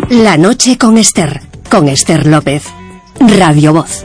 La noche con Esther López, Radio Voz.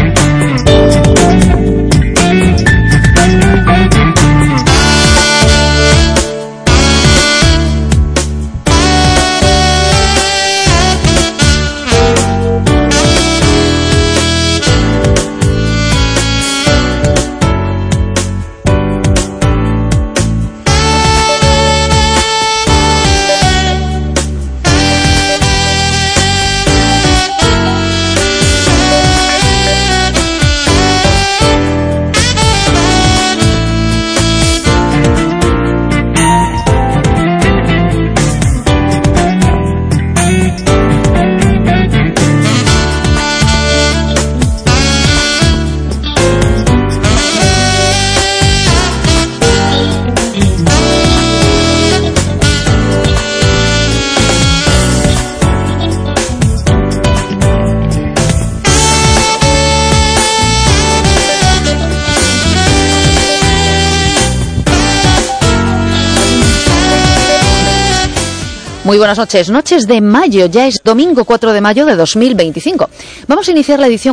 Muy buenas noches, noches de mayo, ya es domingo 4 de mayo de 2025. Vamos a iniciar la edición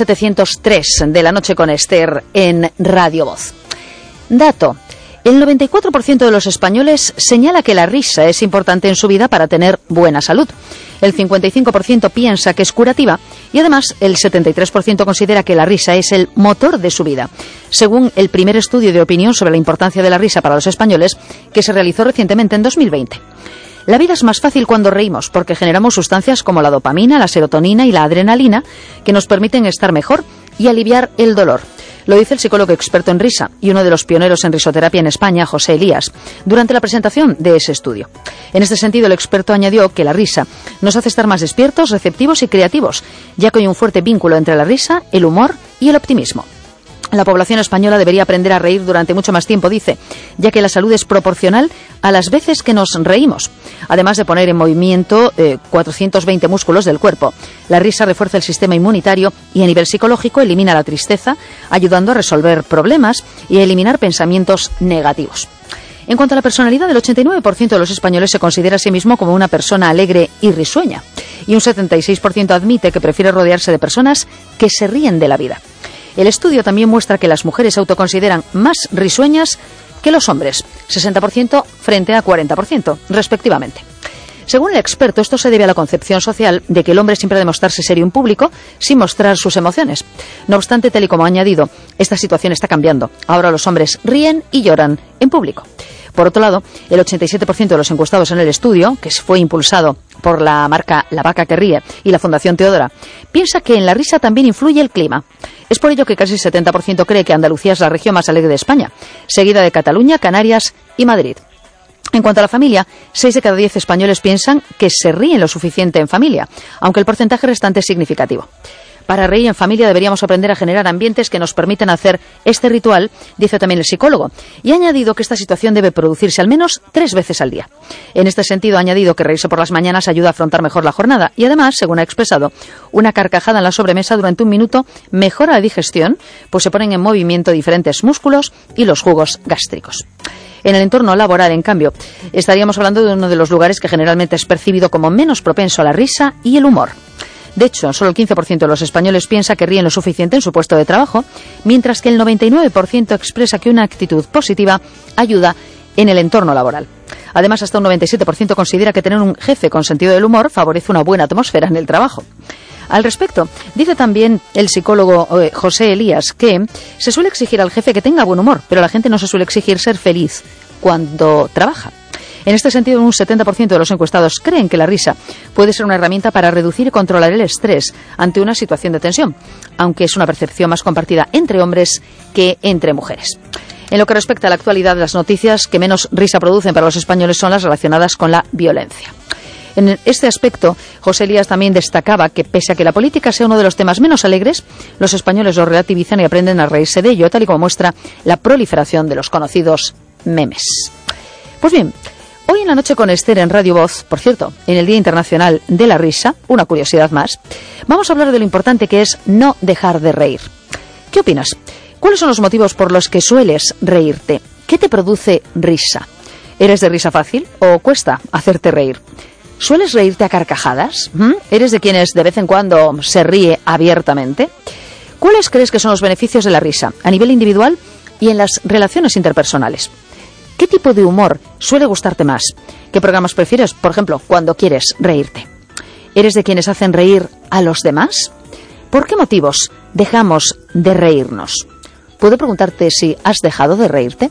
4703 de La Noche con Esther en Radio Voz. Dato: el 94% de los españoles señala que la risa es importante en su vida para tener buena salud. El 55% piensa que es curativa y además el 73% considera que la risa es el motor de su vida, según el primer estudio de opinión sobre la importancia de la risa para los españoles que se realizó recientemente en 2020. La vida es más fácil cuando reímos porque generamos sustancias como la dopamina, la serotonina y la adrenalina que nos permiten estar mejor y aliviar el dolor. Lo dice el psicólogo experto en risa y uno de los pioneros en risoterapia en España, José Elías, durante la presentación de ese estudio. En este sentido, el experto añadió que la risa nos hace estar más despiertos, receptivos y creativos, ya que hay un fuerte vínculo entre la risa, el humor y el optimismo. La población española debería aprender a reír durante mucho más tiempo, dice, ya que la salud es proporcional a las veces que nos reímos. Además de poner en movimiento 420 músculos del cuerpo, la risa refuerza el sistema inmunitario y a nivel psicológico elimina la tristeza, ayudando a resolver problemas y a eliminar pensamientos negativos. En cuanto a la personalidad, el 89% de los españoles se considera a sí mismo como una persona alegre y risueña, y un 76% admite que prefiere rodearse de personas que se ríen de la vida. El estudio también muestra que las mujeres se autoconsideran más risueñas que los hombres, 60% frente a 40%, respectivamente. Según el experto, esto se debe a la concepción social de que el hombre siempre ha de mostrarse serio en público sin mostrar sus emociones. No obstante, tal y como ha añadido, esta situación está cambiando. Ahora los hombres ríen y lloran en público. Por otro lado, el 87% de los encuestados en el estudio, que fue impulsado por la marca La Vaca que Ríe y la Fundación Teodora, piensa que en la risa también influye el clima. Es por ello que casi el 70% cree que Andalucía es la región más alegre de España, seguida de Cataluña, Canarias y Madrid. En cuanto a la familia, 6 de cada 10 españoles piensan que se ríen lo suficiente en familia, aunque el porcentaje restante es significativo. Para reír en familia deberíamos aprender a generar ambientes que nos permitan hacer este ritual, dice también el psicólogo, y ha añadido que esta situación debe producirse al menos 3 veces al día. En este sentido, ha añadido que reírse por las mañanas ayuda a afrontar mejor la jornada y además, según ha expresado, una carcajada en la sobremesa durante un minuto mejora la digestión, pues se ponen en movimiento diferentes músculos y los jugos gástricos. En el entorno laboral, en cambio, estaríamos hablando de uno de los lugares que generalmente es percibido como menos propenso a la risa y el humor. De hecho, solo el 15% de los españoles piensa que ríen lo suficiente en su puesto de trabajo, mientras que el 99% expresa que una actitud positiva ayuda en el entorno laboral. Además, hasta un 97% considera que tener un jefe con sentido del humor favorece una buena atmósfera en el trabajo. Al respecto, dice también el psicólogo José Elías que se suele exigir al jefe que tenga buen humor, pero a la gente no se suele exigir ser feliz cuando trabaja. En este sentido, un 70% de los encuestados creen que la risa puede ser una herramienta para reducir y controlar el estrés ante una situación de tensión, aunque es una percepción más compartida entre hombres que entre mujeres. En lo que respecta a la actualidad, las noticias que menos risa producen para los españoles son las relacionadas con la violencia. En este aspecto, José Elías también destacaba que, pese a que la política sea uno de los temas menos alegres, los españoles lo relativizan y aprenden a reírse de ello, tal y como muestra la proliferación de los conocidos memes. Pues bien, hoy en La Noche con Esther en Radio Voz, por cierto, en el Día Internacional de la Risa, una curiosidad más, vamos a hablar de lo importante que es no dejar de reír. ¿Qué opinas? ¿Cuáles son los motivos por los que sueles reírte? ¿Qué te produce risa? ¿Eres de risa fácil o cuesta hacerte reír? ¿Sueles reírte a carcajadas? ¿Eres de quienes de vez en cuando se ríe abiertamente? ¿Cuáles crees que son los beneficios de la risa a nivel individual y en las relaciones interpersonales? ¿Qué tipo de humor suele gustarte más? ¿Qué programas prefieres, por ejemplo, cuando quieres reírte? ¿Eres de quienes hacen reír a los demás? ¿Por qué motivos dejamos de reírnos? ¿Puedo preguntarte si has dejado de reírte?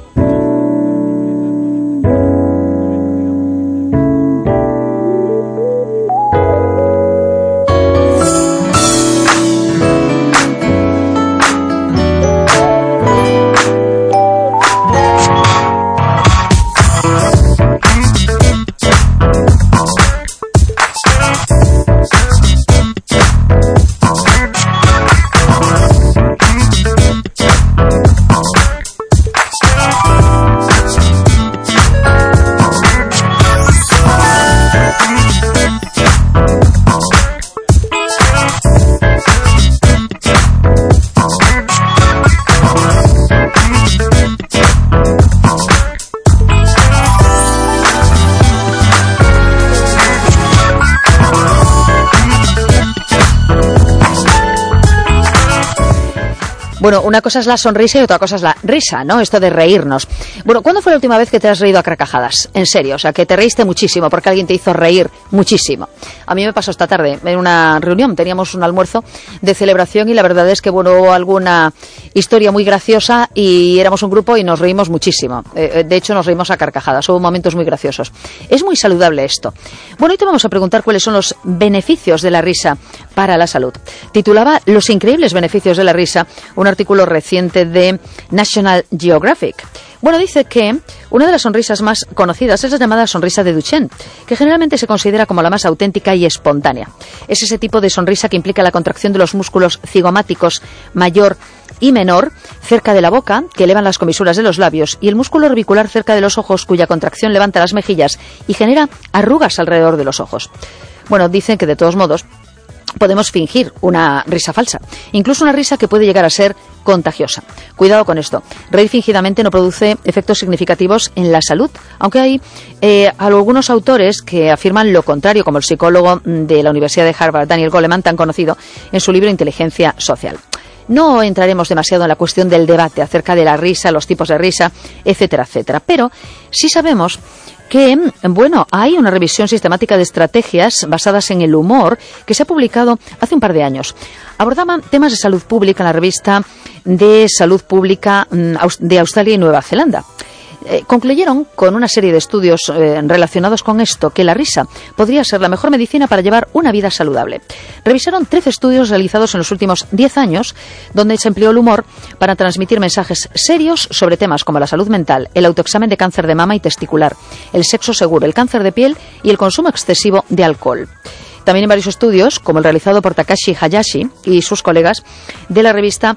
Bueno, una cosa es la sonrisa y otra cosa es la risa, ¿no? Esto de reírnos. Bueno, ¿cuándo fue la última vez que te has reído a carcajadas? En serio, o sea, que te reíste muchísimo porque alguien te hizo reír muchísimo. A mí me pasó esta tarde en una reunión, teníamos un almuerzo de celebración y la verdad es que, bueno, hubo alguna historia muy graciosa y éramos un grupo y nos reímos muchísimo. De hecho, nos reímos a carcajadas, hubo momentos muy graciosos. Es muy saludable esto. Bueno, hoy te vamos a preguntar cuáles son los beneficios de la risa para la salud. Titulaba Los increíbles beneficios de la risa, un artículo reciente de National Geographic. Bueno, dice que una de las sonrisas más conocidas es la llamada sonrisa de Duchenne, que generalmente se considera como la más auténtica y espontánea. Es ese tipo de sonrisa que implica la contracción de los músculos cigomáticos mayor y menor cerca de la boca, que elevan las comisuras de los labios, y el músculo orbicular cerca de los ojos, cuya contracción levanta las mejillas y genera arrugas alrededor de los ojos. Bueno, dicen que de todos modos podemos fingir una risa falsa, incluso una risa que puede llegar a ser contagiosa. Cuidado con esto. Reír fingidamente no produce efectos significativos en la salud, aunque hay algunos autores que afirman lo contrario, como el psicólogo de la Universidad de Harvard, Daniel Goleman, tan conocido en su libro Inteligencia Social. No entraremos demasiado en la cuestión del debate acerca de la risa, los tipos de risa, etcétera, etcétera, pero sí sabemos que, bueno, hay una revisión sistemática de estrategias basadas en el humor que se ha publicado hace un par de años. Abordaba temas de salud pública en la revista de Salud Pública de Australia y Nueva Zelanda. Concluyeron con una serie de estudios relacionados con esto que la risa podría ser la mejor medicina para llevar una vida saludable. Revisaron 13 estudios realizados en los últimos 10 años donde se empleó el humor para transmitir mensajes serios sobre temas como la salud mental, el autoexamen de cáncer de mama y testicular, el sexo seguro, el cáncer de piel y el consumo excesivo de alcohol. También en varios estudios, como el realizado por Takashi Hayashi y sus colegas de la revista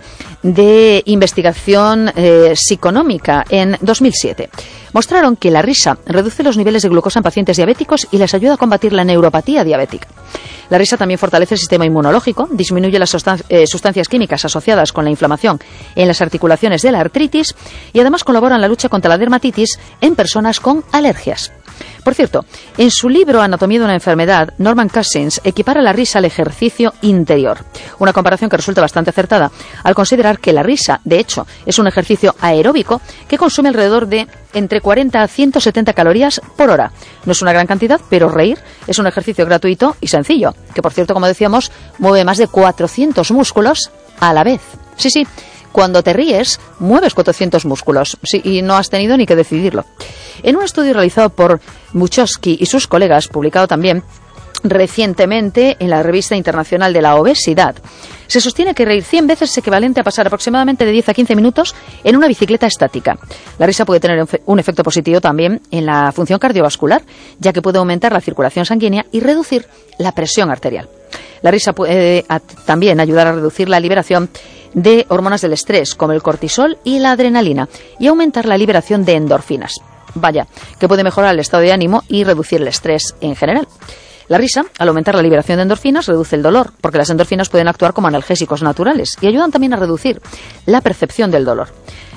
de investigación psiconómica en 2007, mostraron que la risa reduce los niveles de glucosa en pacientes diabéticos y les ayuda a combatir la neuropatía diabética. La risa también fortalece el sistema inmunológico, disminuye las sustancias químicas asociadas con la inflamación en las articulaciones de la artritis y además colabora en la lucha contra la dermatitis en personas con alergias. Por cierto, en su libro Anatomía de una enfermedad, Norman Cousins equipara la risa al ejercicio interior, una comparación que resulta bastante acertada al considerar que la risa, de hecho, es un ejercicio aeróbico que consume alrededor de entre 40 a 170 calorías por hora. No es una gran cantidad, pero reír es un ejercicio gratuito y sencillo, que por cierto, como decíamos, mueve más de 400 músculos a la vez. Sí, cuando te ríes, mueves 400 músculos, sí, y no has tenido ni que decidirlo. En un estudio realizado por Muchowski y sus colegas, publicado también recientemente en la Revista Internacional de la Obesidad, se sostiene que reír 100 veces es equivalente a pasar aproximadamente de 10 a 15 minutos en una bicicleta estática. La risa puede tener un efecto positivo también en la función cardiovascular, ya que puede aumentar la circulación sanguínea y reducir la presión arterial. La risa puede también ayudar a reducir la liberación de hormonas del estrés, como el cortisol y la adrenalina, y aumentar la liberación de endorfinas. Vaya, que puede mejorar el estado de ánimo y reducir el estrés en general. La risa, al aumentar la liberación de endorfinas, reduce el dolor, porque las endorfinas pueden actuar como analgésicos naturales y ayudan también a reducir la percepción del dolor.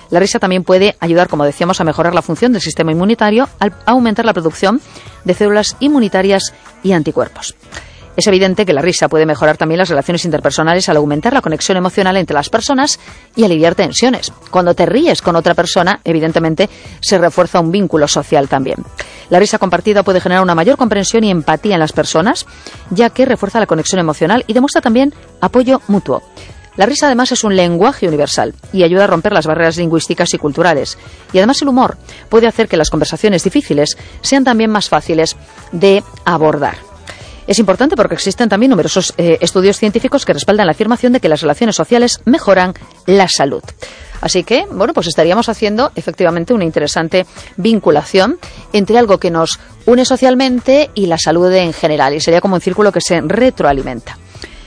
La risa también puede ayudar, como decíamos, a mejorar la función del sistema inmunitario al aumentar la producción de células inmunitarias y anticuerpos. Es evidente que la risa puede mejorar también las relaciones interpersonales al aumentar la conexión emocional entre las personas y aliviar tensiones. Cuando te ríes con otra persona, evidentemente, se refuerza un vínculo social también. La risa compartida puede generar una mayor comprensión y empatía en las personas, ya que refuerza la conexión emocional y demuestra también apoyo mutuo. La risa además es un lenguaje universal y ayuda a romper las barreras lingüísticas y culturales. Y además el humor puede hacer que las conversaciones difíciles sean también más fáciles de abordar. Es importante porque existen también numerosos estudios científicos que respaldan la afirmación de que las relaciones sociales mejoran la salud. Así que, bueno, pues estaríamos haciendo efectivamente una interesante vinculación entre algo que nos une socialmente y la salud en general, y sería como un círculo que se retroalimenta.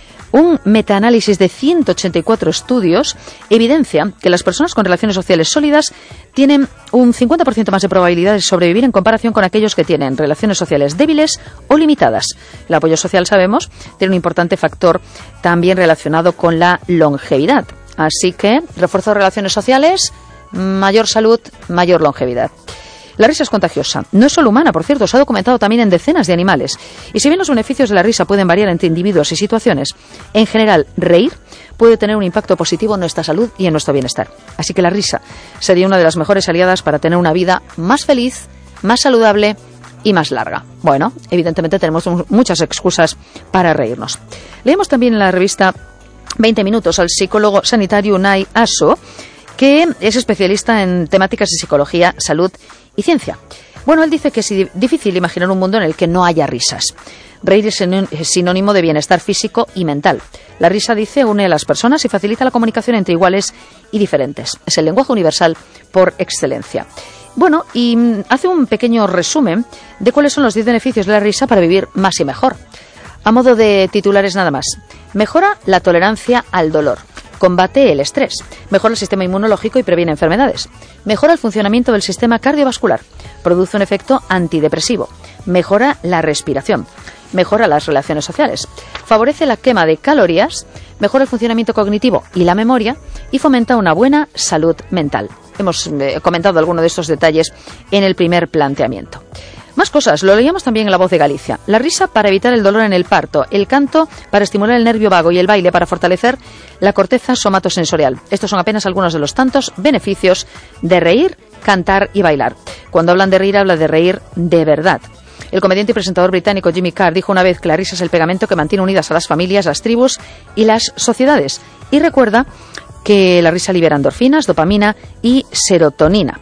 Un metaanálisis de 184 estudios evidencia que las personas con relaciones sociales sólidas tienen un 50% más de probabilidades de sobrevivir en comparación con aquellos que tienen relaciones sociales débiles o limitadas. El apoyo social, sabemos, tiene un importante factor también relacionado con la longevidad. Así que, refuerzo de relaciones sociales, mayor salud, mayor longevidad. La risa es contagiosa. No es solo humana, por cierto, se ha documentado también en decenas de animales. Y si bien los beneficios de la risa pueden variar entre individuos y situaciones, en general, reír puede tener un impacto positivo en nuestra salud y en nuestro bienestar. Así que la risa sería una de las mejores aliadas para tener una vida más feliz, más saludable y más larga. Bueno, evidentemente tenemos muchas excusas para reírnos. Leemos también en la revista 20 Minutos al psicólogo sanitario Unai Aso, que es especialista en temáticas de psicología, salud y ciencia. Bueno, él dice que es difícil imaginar un mundo en el que no haya risas. Reír es sinónimo de bienestar físico y mental. La risa, dice, une a las personas y facilita la comunicación entre iguales y diferentes. Es el lenguaje universal por excelencia. Bueno, y hace un pequeño resumen de cuáles son los 10 beneficios de la risa para vivir más y mejor. A modo de titulares nada más. Mejora la tolerancia al dolor. Combate el estrés, mejora el sistema inmunológico y previene enfermedades, mejora el funcionamiento del sistema cardiovascular, produce un efecto antidepresivo, mejora la respiración, mejora las relaciones sociales, favorece la quema de calorías, mejora el funcionamiento cognitivo y la memoria y fomenta una buena salud mental. Hemos comentado algunos de estos detalles en el primer planteamiento. Más cosas, lo leíamos también en La Voz de Galicia. La risa para evitar el dolor en el parto, el canto para estimular el nervio vago y el baile para fortalecer la corteza somatosensorial. Estos son apenas algunos de los tantos beneficios de reír, cantar y bailar. Cuando hablan de reír, habla de reír de verdad. El comediante y presentador británico Jimmy Carr dijo una vez que la risa es el pegamento que mantiene unidas a las familias, las tribus y las sociedades. Y recuerda que la risa libera endorfinas, dopamina y serotonina.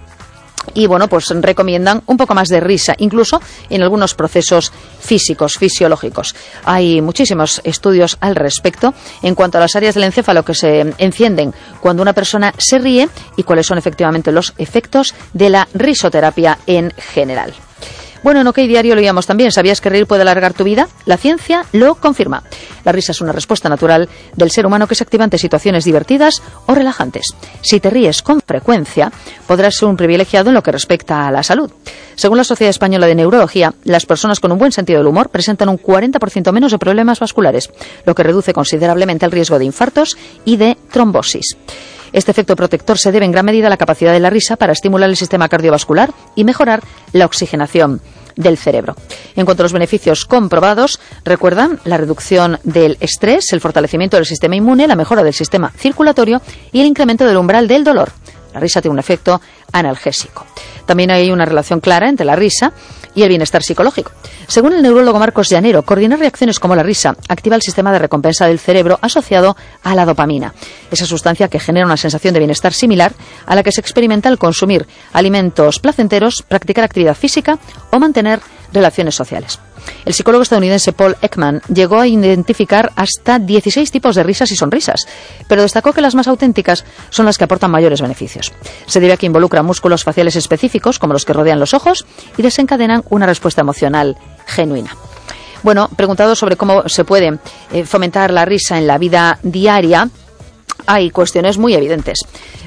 Y bueno, pues recomiendan un poco más de risa, incluso en algunos procesos físicos, fisiológicos. Hay muchísimos estudios al respecto en cuanto a las áreas del encéfalo que se encienden cuando una persona se ríe y cuáles son efectivamente los efectos de la risoterapia en general. Bueno, en OK Diario lo oíamos también. ¿Sabías que reír puede alargar tu vida? La ciencia lo confirma. La risa es una respuesta natural del ser humano que se activa ante situaciones divertidas o relajantes. Si te ríes con frecuencia, podrás ser un privilegiado en lo que respecta a la salud. Según la Sociedad Española de Neurología, las personas con un buen sentido del humor presentan un 40% menos de problemas vasculares, lo que reduce considerablemente el riesgo de infartos y de trombosis. Este efecto protector se debe en gran medida a la capacidad de la risa para estimular el sistema cardiovascular y mejorar la oxigenación del cerebro. En cuanto a los beneficios comprobados, recuerdan la reducción del estrés, el fortalecimiento del sistema inmune, la mejora del sistema circulatorio y el incremento del umbral del dolor. La risa tiene un efecto analgésico. También hay una relación clara entre la risa y el bienestar psicológico. Según el neurólogo Marcos Llanero, coordinar reacciones como la risa activa el sistema de recompensa del cerebro asociado a la dopamina, esa sustancia que genera una sensación de bienestar similar a la que se experimenta al consumir alimentos placenteros, practicar actividad física o mantener relaciones sociales. El psicólogo estadounidense Paul Ekman llegó a identificar hasta 16 tipos de risas y sonrisas, pero destacó que las más auténticas son las que aportan mayores beneficios. Se debe a que involucran músculos faciales específicos, como los que rodean los ojos, y desencadenan una respuesta emocional genuina. Bueno, preguntado sobre cómo se puede fomentar la risa en la vida diaria, hay cuestiones muy evidentes.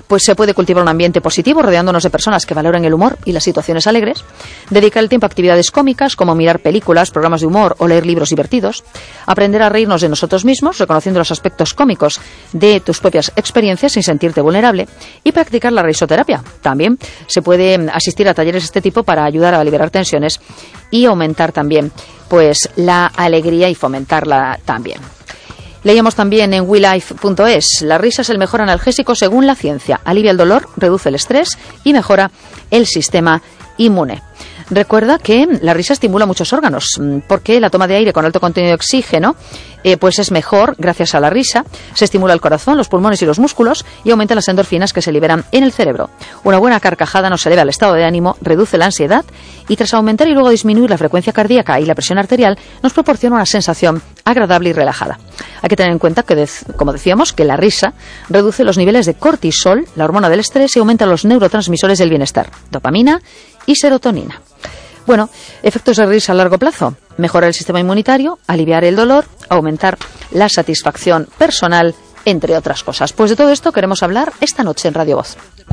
pues se puede cultivar un ambiente positivo rodeándonos de personas que valoren el humor y las situaciones alegres, dedicar el tiempo a actividades cómicas como mirar películas, programas de humor o leer libros divertidos, aprender a reírnos de nosotros mismos, reconociendo los aspectos cómicos de tus propias experiencias sin sentirte vulnerable, y practicar la risoterapia. También se puede asistir a talleres de este tipo para ayudar a liberar tensiones y aumentar también pues la alegría y fomentarla también. Leíamos también en WeLife.es, la risa es el mejor analgésico según la ciencia, alivia el dolor, reduce el estrés y mejora el sistema inmune. Recuerda que la risa estimula muchos órganos, porque la toma de aire con alto contenido de oxígeno pues es mejor gracias a la risa. Se estimula el corazón, los pulmones y los músculos y aumentan las endorfinas que se liberan en el cerebro. Una buena carcajada nos eleva el estado de ánimo, reduce la ansiedad y tras aumentar y luego disminuir la frecuencia cardíaca y la presión arterial nos proporciona una sensación agradable y relajada. Hay que tener en cuenta que, como decíamos, que la risa reduce los niveles de cortisol, la hormona del estrés, y aumenta los neurotransmisores del bienestar, dopamina y serotonina. Bueno, efectos de risa a largo plazo: mejorar el sistema inmunitario, aliviar el dolor, aumentar la satisfacción personal, entre otras cosas. Pues de todo esto queremos hablar esta noche en Radio Voz.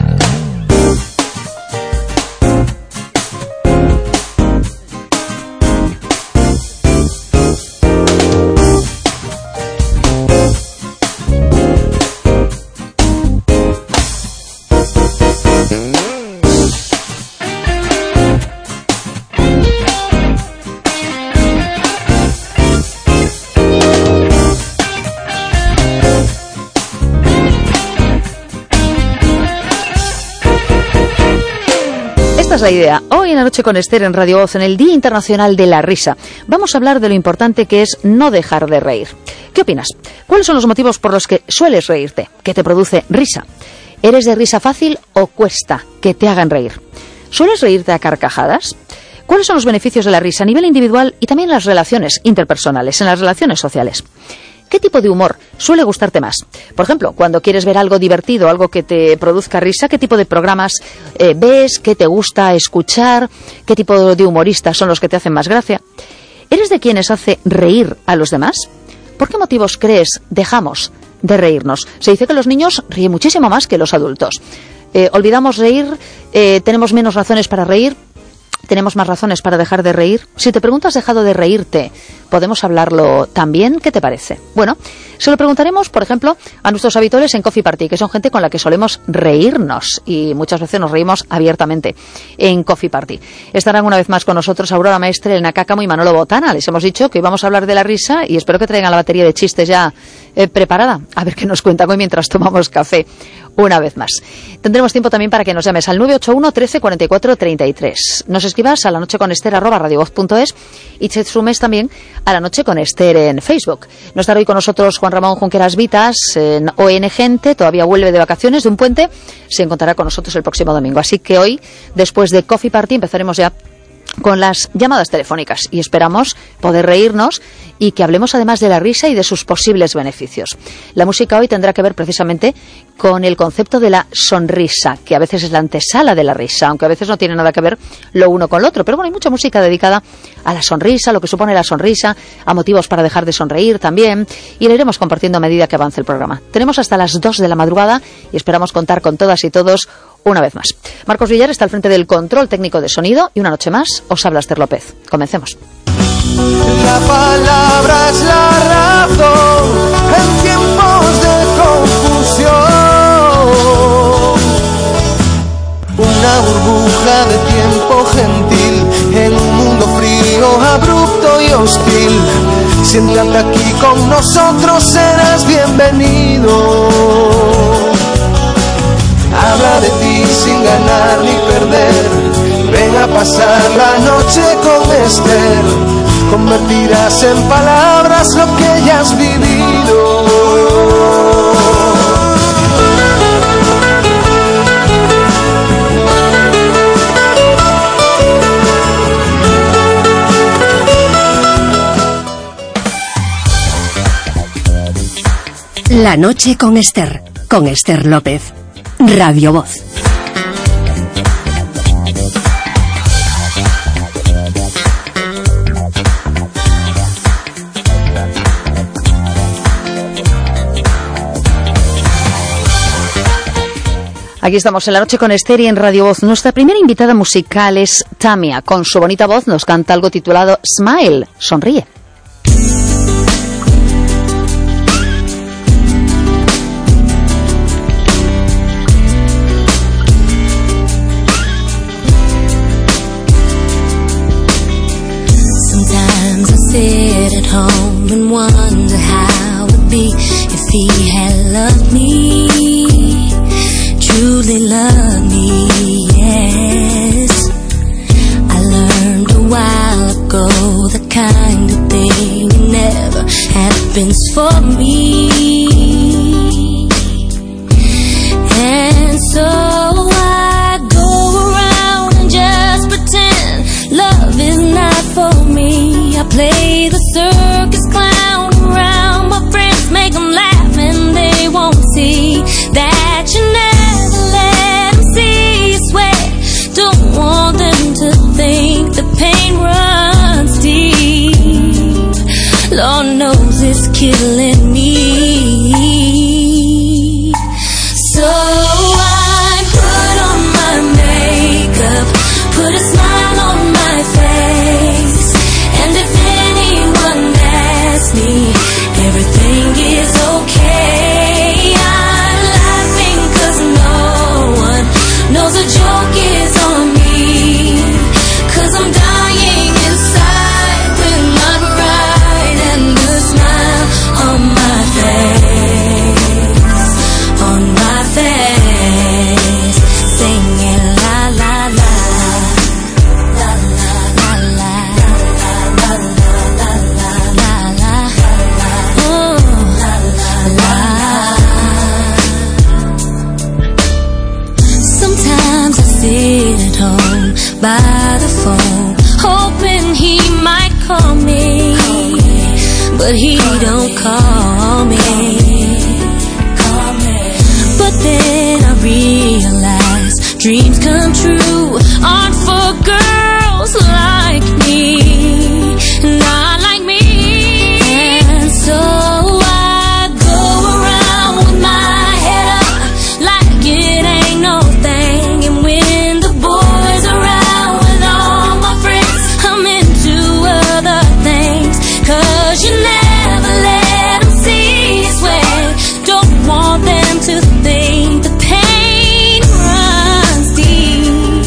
Esta es la idea. Hoy en La Noche con Esther en Radio Voz, en el Día Internacional de la Risa, vamos a hablar de lo importante que es no dejar de reír. ¿Qué opinas? ¿Cuáles son los motivos por los que sueles reírte? ¿Qué te produce risa? ¿Eres de risa fácil o cuesta que te hagan reír? ¿Sueles reírte a carcajadas? ¿Cuáles son los beneficios de la risa a nivel individual y también en las relaciones interpersonales, en las relaciones sociales? ¿Qué tipo de humor suele gustarte más? Por ejemplo, cuando quieres ver algo divertido, algo que te produzca risa, ¿qué tipo de programas ves? ¿Qué te gusta escuchar? ¿Qué tipo de humoristas son los que te hacen más gracia? ¿Eres de quienes hace reír a los demás? ¿Por qué motivos crees dejamos de reírnos? Se dice que los niños ríen muchísimo más que los adultos. Olvidamos reír, tenemos menos razones para reír. ¿Tenemos más razones para dejar de reír? Si te preguntas, ¿has dejado de reírte? ¿Podemos hablarlo también? ¿Qué te parece? Bueno, se lo preguntaremos, por ejemplo, a nuestros habituales en Coffee Party, que son gente con la que solemos reírnos y muchas veces nos reímos abiertamente en Coffee Party. Estarán una vez más con nosotros Aurora Maestre, Elena Cácamo y Manolo Botana. Les hemos dicho que íbamos a hablar de la risa y espero que traigan la batería de chistes ya preparada. A ver qué nos cuentan hoy mientras tomamos café. Una vez más. Tendremos tiempo también para que nos llames al 981 13 44 33. Nos escribas a lanocheconester@radiovoz.es y te sumes también a La Noche con Esther en Facebook. No estará hoy con nosotros Juan Ramón Junqueras Vitas en ON Gente, todavía vuelve de vacaciones de un puente, se encontrará con nosotros el próximo domingo. Así que hoy, después de Coffee Party, empezaremos ya con las llamadas telefónicas y esperamos poder reírnos y que hablemos además de la risa y de sus posibles beneficios. La música hoy tendrá que ver precisamente con el concepto de la sonrisa, que a veces es la antesala de la risa, aunque a veces no tiene nada que ver lo uno con lo otro. Pero bueno, hay mucha música dedicada a la sonrisa, a lo que supone la sonrisa, a motivos para dejar de sonreír también, y la iremos compartiendo a medida que avance el programa. Tenemos hasta las 2 de la madrugada y esperamos contar con todas y todos una vez más. Marcos Villar está al frente del control técnico de sonido y una noche más os habla Esther López. Comencemos. La palabra es la razón en tiempos de confusión. Una burbuja de tiempo gentil en un mundo frío, abrupto y hostil. Siéntate aquí con nosotros, serás bienvenido. Habla de ti sin ganar ni perder. Ven a pasar la noche con Esther. Convertirás en palabras lo que ya has vivido. La Noche con Esther López. Radio Voz. Aquí estamos en La Noche con Esther y en Radio Voz. Nuestra primera invitada musical es Tamia. Con su bonita voz nos canta algo titulado Smile, sonríe. Sometimes I sit at home and wonder how it'd be if he had loved me, truly loved me, yes. I learned a while ago the kind of thing never happens for me. And so I go around and just pretend love is not for me. I play the circus clown around my friends, make them laugh and they won't see that you never let them see you sweat. Don't want them to think the pain runs deep. Lord knows it's killing me. So I put on my makeup, put a smile on my face, and if anyone asks me, everything is okay. I'm laughing 'cause no one knows a joke is on me, 'cause I'm dying inside with my bright and good smile on my face, on my face, singing la la la, la la la la, la la la la la, oh la la la. Sometimes I sit at home by the phone, hoping he might call me, but he don't call me. But then I realize dreams come true aren't for girls like me, not like me. And so I go around with my head up like it ain't no thing. And when the boys are out with all my friends, I'm into other things, 'cause you never let them see you sweat. Don't want them to think the pain runs deep.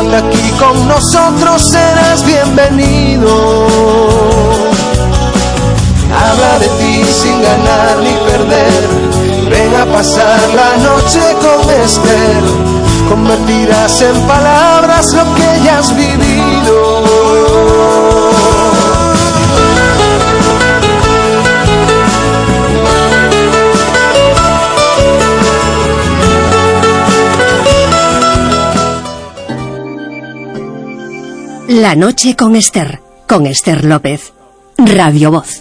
quédate aquí con nosotros, serás bienvenido. Habla de ti sin ganar ni perder. Ven a pasar la noche con Esther. Convertirás en palabras lo que ya has vivido. La noche con Esther López, Radio Voz.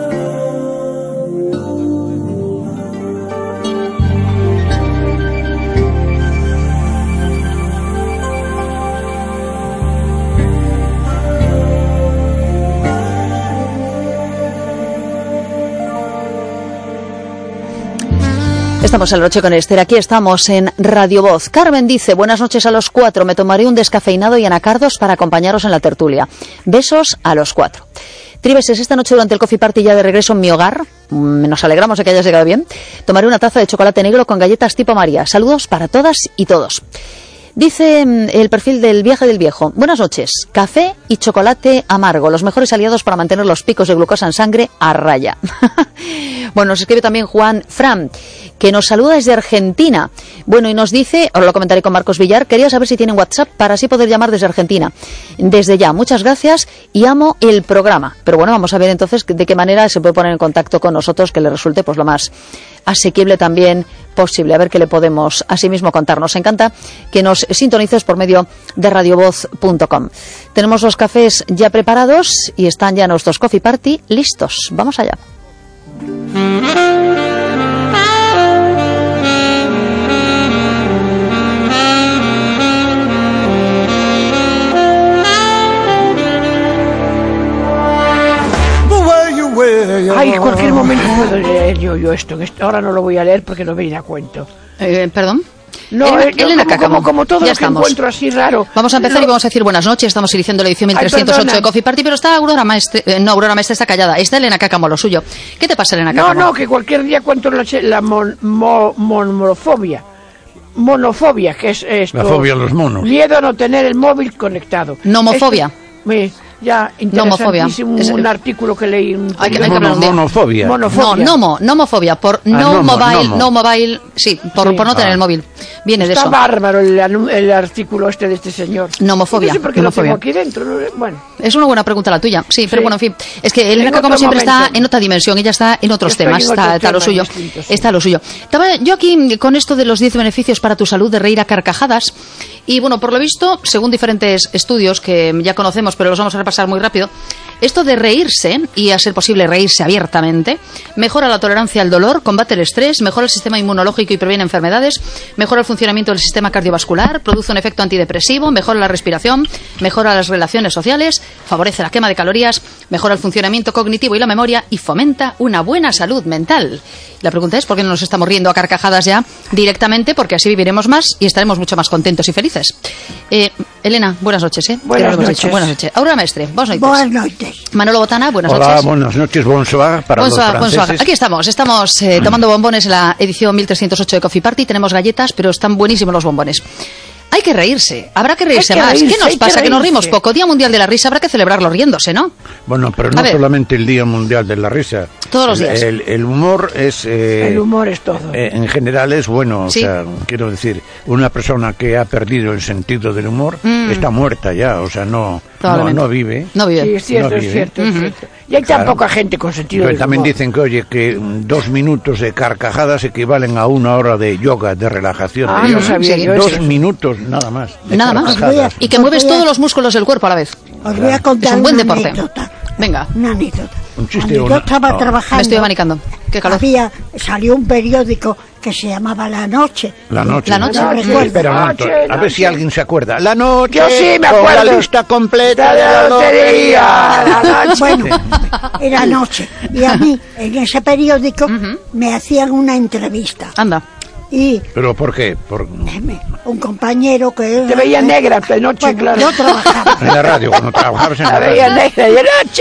Estamos en la noche con Esther, aquí estamos en Radio Voz. Carmen dice, buenas noches a los 4, me tomaré un descafeinado y anacardos para acompañaros en la tertulia. Besos a los 4. Tribeses, esta noche durante el Coffee Party ya de regreso en mi hogar, nos alegramos de que hayas llegado bien, tomaré una taza de chocolate negro con galletas tipo María. Saludos para todas y todos. Dice el perfil del Viaje del Viejo, buenas noches, café y chocolate amargo, los mejores aliados para mantener los picos de glucosa en sangre a raya. Bueno, nos escribe también Juan Fran, que nos saluda desde Argentina. Bueno, y nos dice, ahora lo comentaré con Marcos Villar, quería saber si tienen WhatsApp para así poder llamar desde Argentina. Desde ya, muchas gracias y amo el programa. Pero bueno, vamos a ver entonces de qué manera se puede poner en contacto con nosotros, que le resulte pues lo más asequible también posible. A ver qué le podemos asimismo contar. Nos encanta que nos sintonices por medio de radiovoz.com. Tenemos los cafés ya preparados y están ya nuestros Coffee Party listos. Vamos allá. Ay, en cualquier momento puedo leer yo esto. Ahora no lo voy a leer porque no viene a cuento. ¿Perdón? No, Elena Cácamo. Como todo ya lo estamos. que encuentro así raro. Vamos a empezar y vamos a decir buenas noches. Estamos iniciando la edición 1308 de Coffee Party, pero está Aurora Maestre. No, Aurora Maestre está callada. Está Elena Cácamo, lo suyo. ¿Qué te pasa, Elena Cácamo? No, que cualquier día cuento la monofobia. Monofobia, que es esto. La fobia a los monos. Miedo a no tener el móvil conectado. Nomofobia. Ya, interesantísimo un artículo que leí. Hay que hablar un día. Monofobia. Nomofobia, por mobile, sí, por no tener el móvil. Viene de eso. Está bárbaro el artículo de este señor. Nomofobia. No sé por qué lo tengo aquí dentro. Bueno. Es una buena pregunta la tuya, sí, pero bueno, en fin. Es que Elena, como siempre, está en otra dimensión, ella está en otros temas, está lo suyo. Está lo suyo. Estaba yo aquí con esto de los 10 beneficios para tu salud de reír a carcajadas. Y bueno, por lo visto, según diferentes estudios que ya conocemos, pero los vamos a repasar muy rápido, esto de reírse, y a ser posible reírse abiertamente, mejora la tolerancia al dolor, combate el estrés, mejora el sistema inmunológico y previene enfermedades, mejora el funcionamiento del sistema cardiovascular, produce un efecto antidepresivo, mejora la respiración, mejora las relaciones sociales, favorece la quema de calorías, mejora el funcionamiento cognitivo y la memoria y fomenta una buena salud mental. La pregunta es ¿por qué no nos estamos riendo a carcajadas ya directamente? Porque así viviremos más y estaremos mucho más contentos y felices. Elena, buenas noches. Buenas noches. Buenas noches. Aurora Maestre, buenas noches. Buenas noches. Manolo Botana, buenas noches. Hola, buenas noches, bonsoir para los franceses. Aquí estamos tomando bombones en la edición 1308 de Coffee Party. Tenemos galletas, pero están buenísimos los bombones. Hay que reírse, habrá que reírse más. ¿Qué nos pasa? Que nos rimos poco. Día Mundial de la Risa, habrá que celebrarlo riéndose, ¿no? Bueno, pero no solamente el Día Mundial de la Risa. Todos los días. El humor es... el humor es todo. En general es bueno, ¿sí? O sea, quiero decir, una persona que ha perdido el sentido del humor está muerta ya, o sea, no vive. No vive. Sí, es cierto, es cierto. Y hay tan poca gente con sentido del humor. También dicen que, oye, que 2 minutos de carcajadas equivalen a 1 hora de yoga, de relajación. Ah, no sabía yo 2 minutos, nada más. Nada más. Y que mueves todos los músculos del cuerpo a la vez. Os voy a contar es un buen una deporte. anécdota. Venga. Una anécdota. Un chiste. Cuando yo estaba trabajando. Me estoy abanicando. Qué calor. Salió un periódico que se llamaba La Noche. La Noche. La Noche. Espera, a ver si alguien se acuerda. La Noche. Yo sí me acuerdo. La lista completa de la lotería. La noche. Bueno, era Noche. Y a mí, en ese periódico, me hacían una entrevista. Anda. Y ¿pero por qué? un compañero que... Te veía negra de noche, claro. Yo trabajaba. En la radio, cuando trabajabas en la radio. veía negra de noche.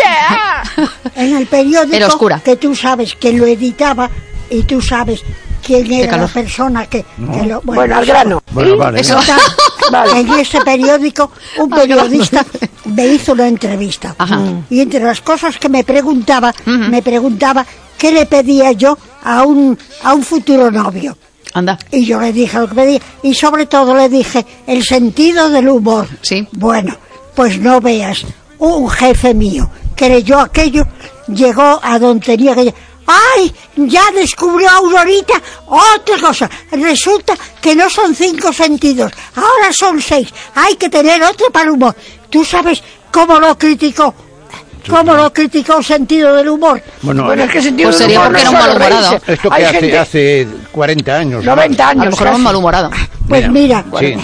En el periódico, era oscura. Que tú sabes que lo editaba y tú sabes quién era la persona que lo... Bueno, al grano. Bueno, vale. Eso. Vale. en ese periódico un periodista me hizo una entrevista. Ajá. Y entre las cosas que me preguntaba qué le pedía yo a un futuro novio. Anda. Y yo le dije lo que pedía, y sobre todo le dije el sentido del humor. Sí. Bueno, pues no veas, un jefe mío creyó aquello, llegó a donde tenía que llegar. ¡Ay! Ya descubrió Aurorita otra cosa. Resulta que no son 5 sentidos, ahora son 6. Hay que tener otro para el humor. ¿Tú sabes cómo lo criticó? ¿Cómo lo criticó el sentido del humor? Bueno, Es que el sentido Pues del sería humor porque no era un es solo malhumorado. reírse. esto Hay que gente- hace 40 años. 90 A lo años mejor era un casi. malhumorado. Pues mira, Sí.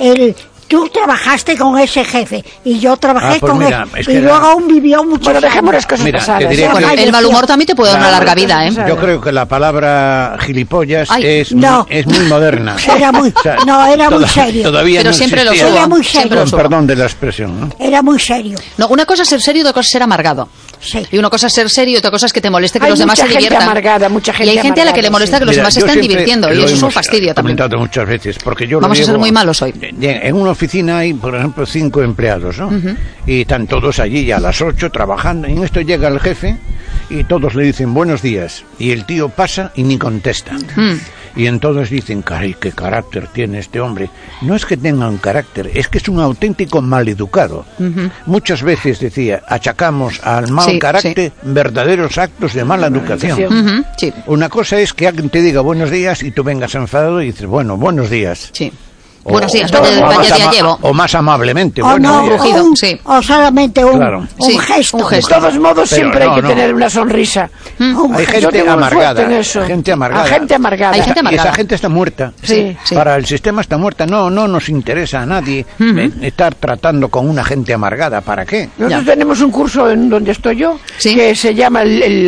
tú trabajaste con ese jefe y yo trabajé pues con mira, él. es Y que luego era- aún vivió muchos Bueno, dejemos las años. cosas Mira, pasadas. te diré ¿eh? que- Bueno, Ay, el mal humor decía- también te puede dar una Claro. larga vida, ¿eh? Yo creo que la palabra gilipollas Ay, es no. muy moderna. Era muy- no, era muy serio. Todavía Pero no siempre lo existía. subo. Era muy Siempre serio. lo subo. Perdón de la expresión, ¿no? Era muy serio. No, una cosa es ser serio y otra cosa es ser amargado. Sí. Y una cosa es ser serio y otra cosa es que te moleste que Hay los demás se mucha gente diviertan. amargada, mucha gente y hay gente a la que le amargada, molesta sí. que los Mira, demás se yo estén siempre divirtiendo. Y lo eso es un hemos fastidio también. comentado muchas veces, porque yo lo Vamos a ser llevo- muy malos hoy. En una oficina hay, por ejemplo, 5 empleados, ¿no? Y están todos allí a las 8 trabajando. Y en esto llega el jefe y todos le dicen buenos días. Y el tío pasa y ni contesta. Y entonces dicen, caray, qué carácter tiene este hombre. No es que tenga un carácter, es que es un auténtico maleducado. Muchas veces, decía, achacamos al mal Sí, carácter verdaderos actos de mala educación. Ujú, sí, Una cosa es que alguien te diga buenos días y tú vengas enfadado y dices, bueno, buenos días. sí. O- Buenos días, o vaya más día ama- llevo. O más amablemente, O buenos no, días. Rugido, o, sí. o solamente Claro. un Sí, gesto. un De gesto. todos modos, Pero siempre hay que no. tener una sonrisa. Un Hay gesto. Yo gente tengo muy fuerte en amargada, eso. gente amargada. A gente amargada. Hay gente amargada. Esa gente está muerta. Sí, sí. Para el sistema está muerta. No nos interesa a nadie estar tratando con una gente amargada. ¿Para qué? Nosotros Ya. tenemos un curso en donde estoy yo Sí. que se llama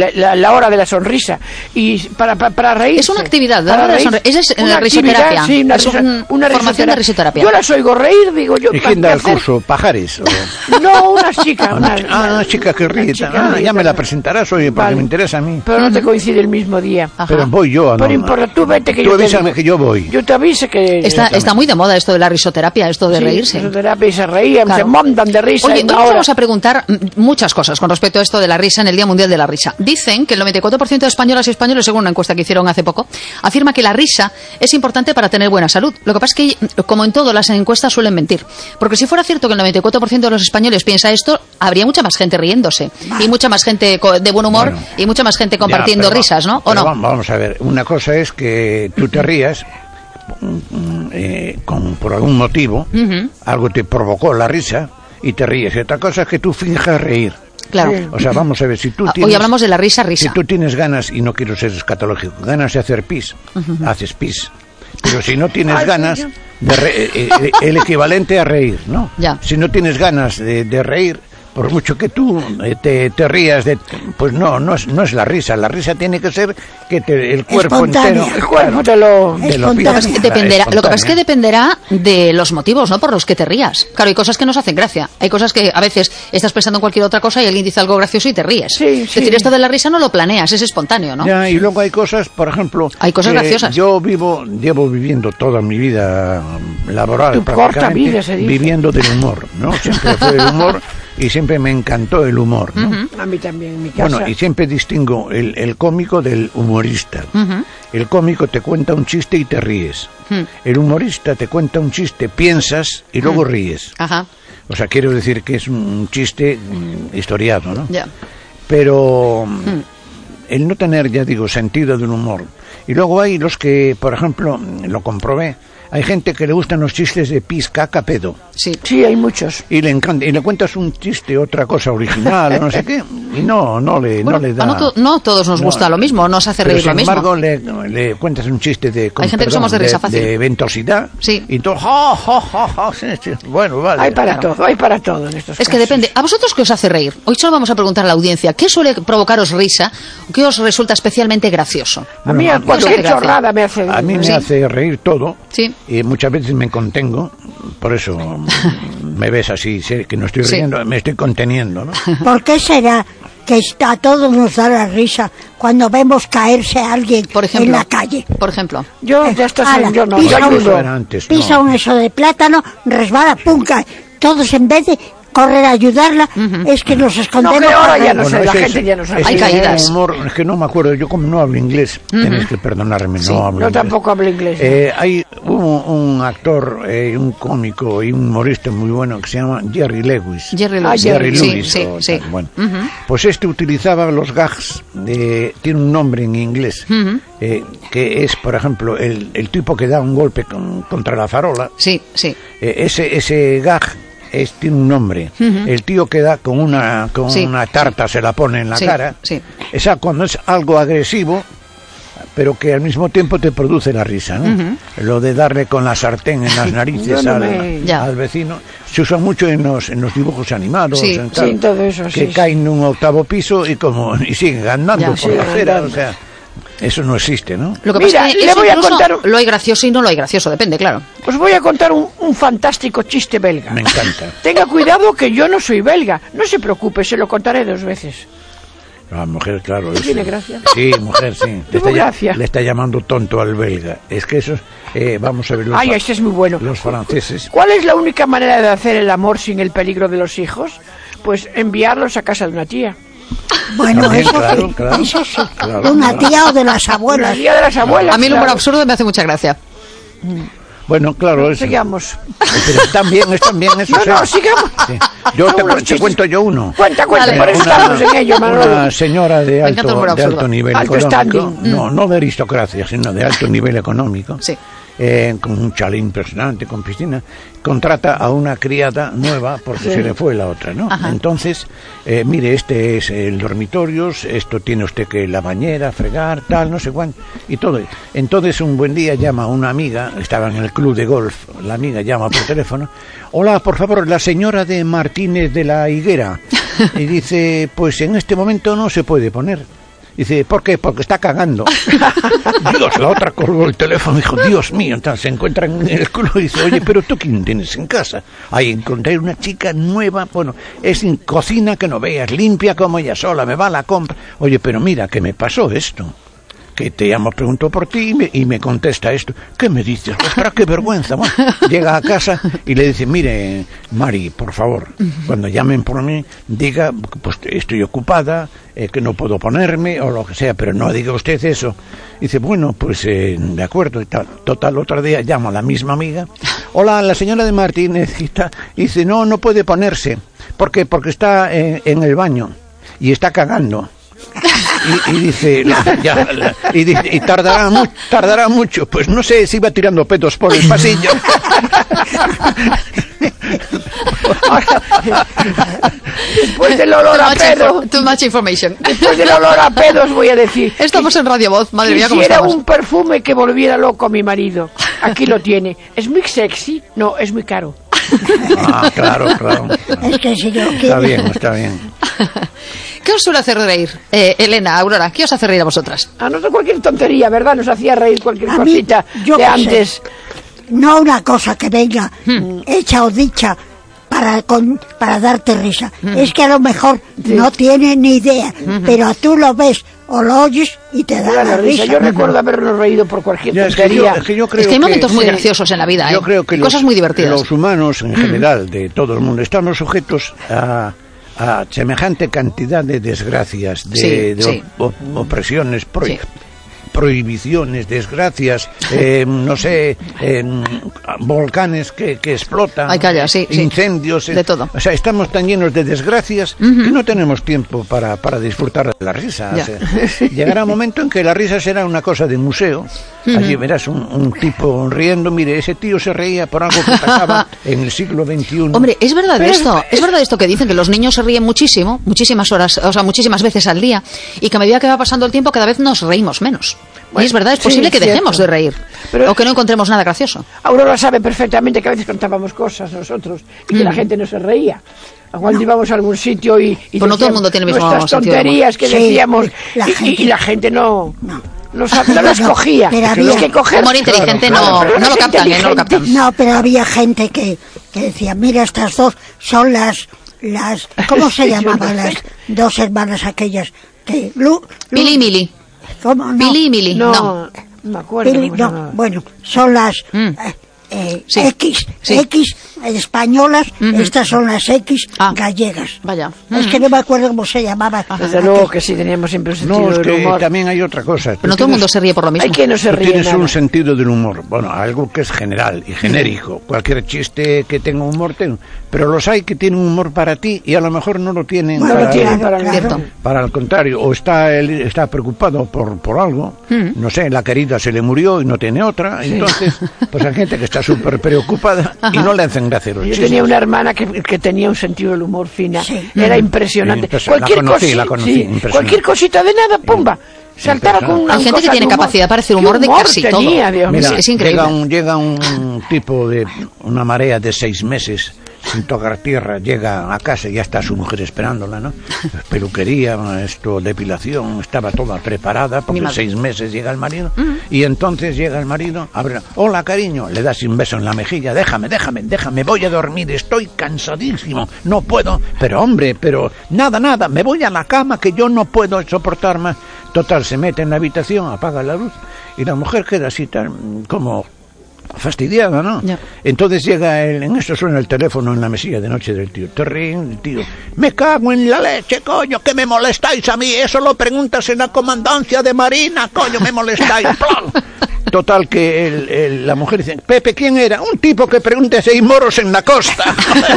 la hora de la sonrisa y para reírse. Es una actividad, la para hora de la reírse. sonrisa. Esa es Una la risoterapia. actividad, sí, una Es una formación de risoterapia. Yo las oigo reír, digo yo. ¿Y quién da el placer. curso? ¿Pajares? ¿O? No, una chica. Una chica que ríe. Ya me la presentarás, oye, porque Vale. me interesa a mí. Pero no te coincide el mismo día. Ajá. Pero voy yo. Pero importa, tú vete que tú yo te avísame digo. que yo voy. Yo te aviso que... Está muy de moda esto de la risoterapia, esto de Sí, reírse. risoterapia y se reían, Claro. se montan de risa. Oye, en hoy una nos hora. vamos a preguntar muchas cosas con respecto a esto de la risa en el Día Mundial de la Risa. Dicen que el 94% de españolas y españoles, según una encuesta que hicieron hace poco, afirma que la risa es importante para tener buena salud. Lo que pasa es que, como en todo, las encuestas suelen mentir. Porque si fuera cierto que el 94% de los españoles piensa esto, habría mucha más gente riéndose. Y mucha más gente de buen humor Bueno. y mucha más gente Ya, compartiendo pero risas, ¿no? ¿O pero no? Vamos a ver, una cosa es que tú te rías por algún motivo, algo te provocó la risa y te ríes. Y otra cosa es que tú finjas reír. Claro. O sea, vamos a ver, si tú tienes... Hoy hablamos de la Si risa. tú tienes ganas, y no quiero ser escatológico, ganas de hacer pis, haces pis. Pero si no tienes ganas, el equivalente a reír, ¿no? Ya. Si no tienes ganas de reír, por mucho que tú te rías, pues no es la risa. La risa tiene que ser que el cuerpo Espontánea. entero... El cuerpo te lo... te lo Espontánea. pide. Dependerá, lo que pasa es que Espontánea. dependerá de los motivos, ¿no? Por los que te rías. Claro, hay cosas que nos hacen gracia. Hay cosas que a veces estás pensando en cualquier otra cosa y alguien dice algo gracioso y te ríes. Sí, Es sí. decir, esto de la risa no lo planeas, es espontáneo, ¿no? Ya, y luego hay cosas, por ejemplo... Hay cosas que graciosas. Yo llevo viviendo toda mi vida laboral, Tu corta prácticamente, vida, se dice. viviendo del humor, ¿no? Siempre fue el humor y siempre me encantó el humor, ¿no? A mí también, en mi casa. Bueno, y siempre distingo el cómico del humorista. El cómico te cuenta un chiste y te ríes. El humorista te cuenta un chiste, piensas y luego ríes. Ajá, O sea, quiero decir que es un chiste historiado, ¿no? ya. Pero el no tener, ya digo, sentido del humor. Y luego hay los que, por ejemplo, lo comprobé, hay gente que le gustan los chistes de pis, caca, pedo. Sí. Sí, hay muchos. Y le encanta, y le cuentas un chiste, otra cosa original, o no sé qué, y no le da... No a todos nos gusta lo mismo, nos hace Pero reír lo sin mismo. embargo, le cuentas un chiste de... Hay gente que somos de risa fácil. De ventosidad. Sí. Y todo... Ja, ja, ja, ja, sí, sí. Bueno, vale. Hay para todo en estos Es que casos. depende. ¿A vosotros qué os hace reír? Hoy solo vamos a preguntar a la audiencia. ¿Qué suele provocaros risa? ¿Qué os resulta especialmente gracioso? A mí Bueno, cualquier gracia. chorrada me hace... A mí me Sí. hace reír todo. Sí. Y muchas veces me contengo. Por eso me ves así, sé que no estoy Sí. riendo, me estoy conteniendo, ¿no? ¿Por qué será que a todos nos da la risa cuando vemos caerse a alguien Por ejemplo, en la calle. Por ejemplo. Yo ya está, Ala, yo no. pisa Yo un- ayudo. Era antes, Pisa no. un eso de plátano, resbala, pum, cae. Todos en vez de correr a ayudarla, es que nos No, escondemos. que ahora para- ya no sé, la ese gente ya no sabe. Hay ese caídas. humor, es que no me acuerdo, yo como no hablo inglés, tenéis que perdonarme, no hablo Yo inglés. tampoco hablo inglés. Hubo un actor, un cómico y un humorista muy bueno que se llama Jerry Lewis. Jerry Lewis. Jerry Sí, Lewis. sí, o sí. tal, bueno. Pues este utilizaba los gags, tiene un nombre en inglés, que es, por ejemplo, el tipo que da un golpe contra la farola. Sí, sí. Ese gag tiene un nombre. El tío que da con Sí. una tarta, se la pone en la Sí, cara. sí. Esa cuando es algo agresivo, pero que al mismo tiempo te produce la risa, ¿no? Lo de darle con la sartén en las narices Yo no me- Ya. al vecino se usa mucho en los dibujos animados, Sí, en sí, en todo eso, que sí. caen de un octavo piso y siguen andando Ya, por sí, la acera, andando. o sea, eso no existe, ¿no? Lo que Mira, pasa es que le eso voy a incluso contar- lo hay gracioso y no lo hay gracioso, depende, claro. Os voy a contar un fantástico chiste belga. Me encanta. Tenga cuidado que yo no soy belga. No se preocupe, se lo contaré 2 veces. La mujer, claro. Tiene gracia. Sí, mujer, sí. Tuvo gracia. Le está llamando tonto al belga. Es que eso, vamos a ver Ay, este es muy bueno. los franceses. ¿Cuál es la única manera de hacer el amor sin el peligro de los hijos? Pues enviarlos a casa de una tía. Bueno, También, eso claro, sí, claro. eso sí. Claro, De una claro. tía o de las Una abuelas. tía de las abuelas. A mí el humor claro. absurdo me hace mucha gracia. Bueno, claro, eso. Sigamos. Pero están bien eso. No, sigamos. Sí. Yo Son unos te chistes. cuento yo uno. Cuenta, Vale. por eso estamos en ello, Manolo. Una señora de Me encanta el humor alto absurdo. nivel Alto económico, standing. no de aristocracia, sino de alto nivel económico, Sí. con un chalet impresionante, con piscina, contrata a una criada nueva porque se le fue la otra, ¿no? Ajá. Entonces, mire, este es el dormitorio, esto tiene usted que la bañera, fregar, tal, no sé cuánto, y todo. Entonces, un buen día llama a una amiga, estaba en el club de golf, la amiga llama por teléfono, hola, por favor, la señora de Martínez de la Higuera, y dice, pues en este momento no se puede poner. Dice, ¿por qué? Porque está cagando. Dios, la otra colgó el teléfono y dijo, Dios mío, entonces se encuentran en el club y dice, oye, pero ¿tú quién tienes en casa? Ahí encontré una chica nueva, bueno, es en cocina que no veas, limpia como ella sola, me va a la compra. Oye, pero mira, que me pasó esto. Que te llamo, pregunto por ti y me contesta esto. ¿Qué me dices? Ostras, qué vergüenza. Bueno, llega a casa y le dice, mire, Mari, por favor, cuando llamen por mí, diga, pues estoy ocupada, que no puedo ponerme o lo que sea, pero no diga usted eso. Dice, bueno, pues de acuerdo y tal. Total, otro día llama a la misma amiga. Hola, la señora de Martínez. Y dice, no puede ponerse. ¿Por qué? Porque está en el baño y está cagando. Y dice, y tardará mucho. Pues no sé si iba tirando pedos por el pasillo. Después del olor a pedo, Too much information. después del olor a pedo os voy a decir. Estamos en Radio Voz, madre mía, cómo Quisiera estamos. un perfume que volviera loco a mi marido. Aquí lo tiene. ¿Es muy sexy? No, es muy caro. Ah, claro. Es que si yo Está quiero. está bien. ¿Qué os suele hacer reír? Elena, Aurora, ¿qué os hace reír a vosotras? A nosotros cualquier tontería, ¿verdad? Nos hacía reír cualquier A mí, cosita yo de qué antes. sé. No una cosa que venga hecha o dicha para darte risa. Es que a lo mejor no tiene ni idea, pero tú lo ves o lo oyes y te da Da la la risa. risa. Yo recuerdo habernos reído por cualquier Ya, tontería. es que yo creo Es que hay momentos muy sí, graciosos en la vida, Yo creo que y cosas muy divertidas. Los humanos en general, de todo el mundo, estamos sujetos a semejante cantidad de desgracias, de Sí. opresiones, Sí. prohibiciones, desgracias, no sé, volcanes que explotan, Ay, calla, sí, sí. incendios, De todo. O sea, estamos tan llenos de desgracias que no tenemos tiempo para disfrutar de la risa. Ya. O sea, llegará un momento en que la risa será una cosa de museo. Allí verás un tipo riendo. Mire, ese tío se reía por algo que pasaba en el siglo XXI. Hombre, es verdad esto que dicen, que los niños se ríen muchísimo, muchísimas horas, o sea, muchísimas veces al día, y que a medida que va pasando el tiempo cada vez nos reímos menos. Y es verdad, es sí, posible que cierto. dejemos de reír, Pero- o que no encontremos nada gracioso. Aurora sabe perfectamente que a veces contábamos cosas nosotros y que la gente no se reía. Cuando íbamos a algún sitio y Pues no todo el mundo tiene el mismo nuestras sentido del humor. tonterías que Sí, decíamos la y gente- la gente no las cogía. pero Tienes había- que coger. Humor inteligente Claro, no pero lo es captan, no lo inteligente. captan. No, pero había gente que decía, mira, estas dos son las ¿cómo se llamaban? 2 hermanas aquellas que... Pili y Mili. ¿Cómo? No. Pili y Mili. No me acuerdo. Pili, cómo se no, llamaba. bueno, son las Sí. X, Sí. X españolas, estas son las X gallegas. Vaya. Es que no me acuerdo cómo se llamaban. Desde luego que sí, teníamos siempre un sentido No, es del que humor. también hay otra cosa. Pero no todo el mundo se ríe por lo mismo. Hay que no se Tú ríe tienes nada. un sentido del humor, bueno, algo que es general y genérico. Cualquier chiste que tenga humor, pero los hay que tienen humor para ti y a lo mejor no lo tienen No para lo tienen para claro. Cierto. Para el contrario, o está preocupado por algo, no sé, la querida se le murió y no tiene otra, entonces, pues hay gente que está súper preocupada y no le hacen gracia los Yo chistes. tenía una hermana que tenía un sentido del humor fina. Sí. Era impresionante. Sí, la conocí, impresionante. Cualquier cosita de nada, pumba. Saltaba con una Hay gente que cosa tiene de humor. capacidad para hacer ¿Qué humor de casi tenía, todo. Dios Mira, mío? es increíble. llega un tipo de una marea de 6 meses sin tocar tierra, llega a casa y ya está su mujer esperándola, ¿no? Peluquería, depilación, estaba toda preparada, porque 6 meses llega el marido, y entonces llega el marido, abre, hola cariño, le das un beso en la mejilla, déjame, voy a dormir, estoy cansadísimo, no puedo, pero hombre, nada, me voy a la cama que yo no puedo soportar más. Total, se mete en la habitación, apaga la luz, y la mujer queda así tan como fastidiada, ¿no? Ya. Entonces llega en eso suena el teléfono en la mesilla de noche del tío. Te ríen, el tío. Me cago en la leche, coño, que me molestáis a mí. Eso lo preguntas en la comandancia de Marina, coño, me molestáis. ¡Plum! Total que la mujer dice, Pepe, ¿quién era? Un tipo que pregunta si hay moros en la costa.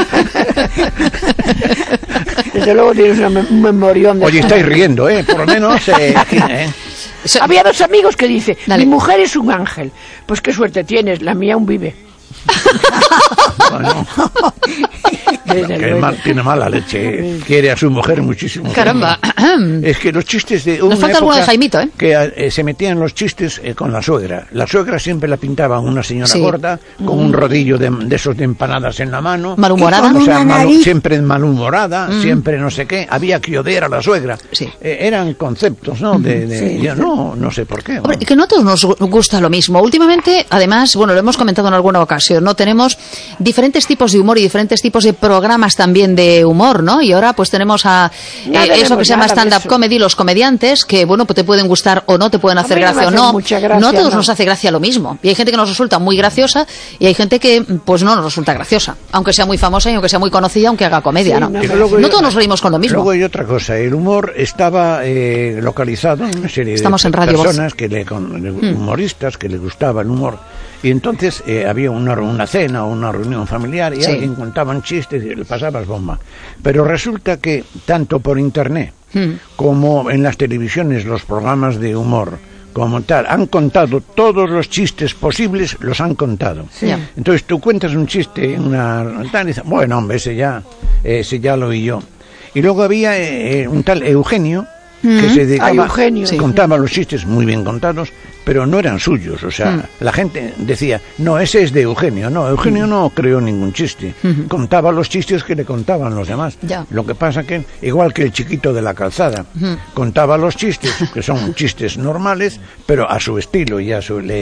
Desde luego tienes un memorión de... Oye, estáis riendo, Por lo menos aquí, Había 2 amigos que dice, Dale. mi mujer es un ángel. Pues qué suerte tienes, la mía aún vive. Bueno, Desde que luego. tiene mala leche, quiere a su mujer muchísimo. Caramba. Es que los chistes de... Nos falta alguno de Jaimito, ¿eh? Que se metían los chistes con la suegra. La suegra siempre la pintaba una señora Sí. gorda, con un rodillo de esos de empanadas en la mano. Malhumorada. Y con O sea, una nariz. siempre malhumorada, siempre no sé qué. Había que odiar a la suegra. Sí. Eran conceptos, ¿no? Yo no sé por qué. Hombre, que no a todos nos gusta lo mismo. Últimamente, además, bueno, lo hemos comentado en alguna ocasión, ¿no? Tenemos diferentes tipos de humor y diferentes tipos de programas también de humor, ¿no? Y ahora pues tenemos a eso que se llama stand-up comedy, los comediantes, que bueno, pues te pueden gustar o no, te pueden hacer A mí no me gracia o hacen no. mucha gracia, No a todos no. nos hace gracia lo mismo. Y hay gente que nos resulta muy graciosa y hay gente que pues no nos resulta graciosa, aunque sea muy famosa y aunque sea muy conocida, aunque haga comedia, Sí, ¿no? no, Y luego No todos nos reímos con lo mismo. Luego hay otra cosa, el humor estaba localizado en una serie Estamos de en Radio Voz. personas, humoristas que le gustaba el humor, y entonces había una cena o una reunión familiar y Sí. alguien contaba un chiste y le pasabas bomba. Pero resulta que tanto por internet como en las televisiones, los programas de humor, como tal, han contado todos los chistes posibles, los han contado. Ya. Entonces tú cuentas un chiste en una tal y dices, bueno, hombre, ese ya lo oí yo. Y luego había un tal Eugenio que se dedicaba, Ay, Eugenio. Sí. contaba los chistes muy bien contados, pero no eran suyos. O sea, la gente decía, no, ese es de Eugenio. No, Eugenio no creó ningún chiste. Contaba los chistes que le contaban los demás. Ya. Lo que pasa que, igual que el chiquito de la calzada, contaba los chistes, que son chistes normales, pero a su estilo y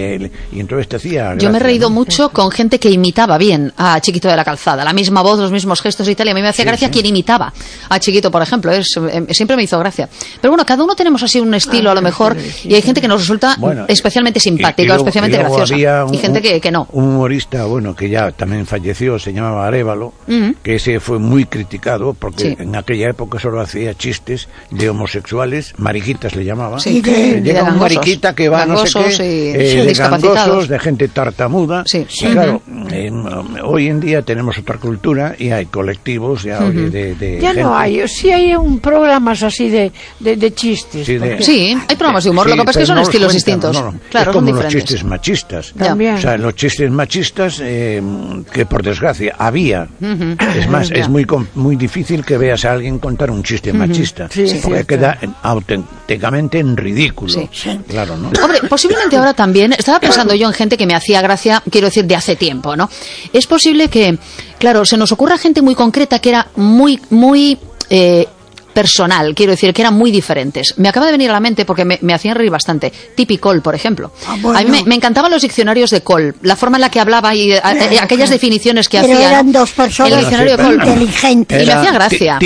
y entonces te hacía Yo me he gracia, reído ¿no? mucho con gente que imitaba bien a Chiquito de la Calzada, la misma voz, los mismos gestos y tal, y a mí me hacía gracia quien imitaba a Chiquito, por ejemplo, siempre me hizo gracia. Pero bueno, cada uno tenemos así un estilo a lo mejor, y hay gente que nos resulta Bueno, especialmente simpática, luego- especialmente luego graciosa, había y gente que no. Un humorista, bueno, que ya también falleció, se llamaba Arévalo, que ese fue muy criticado porque Sí. en aquella época solo hacía chistes de homosexuales, mariquitas le llamaba. Sí, Y de Llega un gangosos. mariquita que va no sé Gangosos qué, y de discapacitados. gangosos, de gente tartamuda. Sí. Y claro, hoy en día tenemos otra cultura y hay colectivos ya oye, de Ya gente. no hay, sí hay programas así de chistes. Sí, porque- Sí, hay programas de humor, Sí, lo que pasa es que pero son no los estilos cuentan, distintos. no. Claro, es son como los diferentes. chistes machistas. Ya. También. O sea, los chistes machistas que por desgracia había. Es más, Ya. es muy difícil que veas a alguien contar un chiste machista. Sí, es porque cierto. queda auténticamente en ridículo. Sí. Claro, ¿no? Hombre, posiblemente ahora también, estaba pensando yo en gente que me hacía gracia, quiero decir, de hace tiempo, ¿no? Es posible que, claro, se nos ocurra gente muy concreta que era muy personal, quiero decir, que eran muy diferentes. Me acaba de venir a la mente porque me hacían reír bastante. Tip y Cole, por ejemplo. Bueno. A mí me encantaban los diccionarios de Cole, la forma en la que hablaba y aquellas definiciones que Pero hacía. eran dos personas El diccionario de Cole. inteligentes. Y me hacía gracia.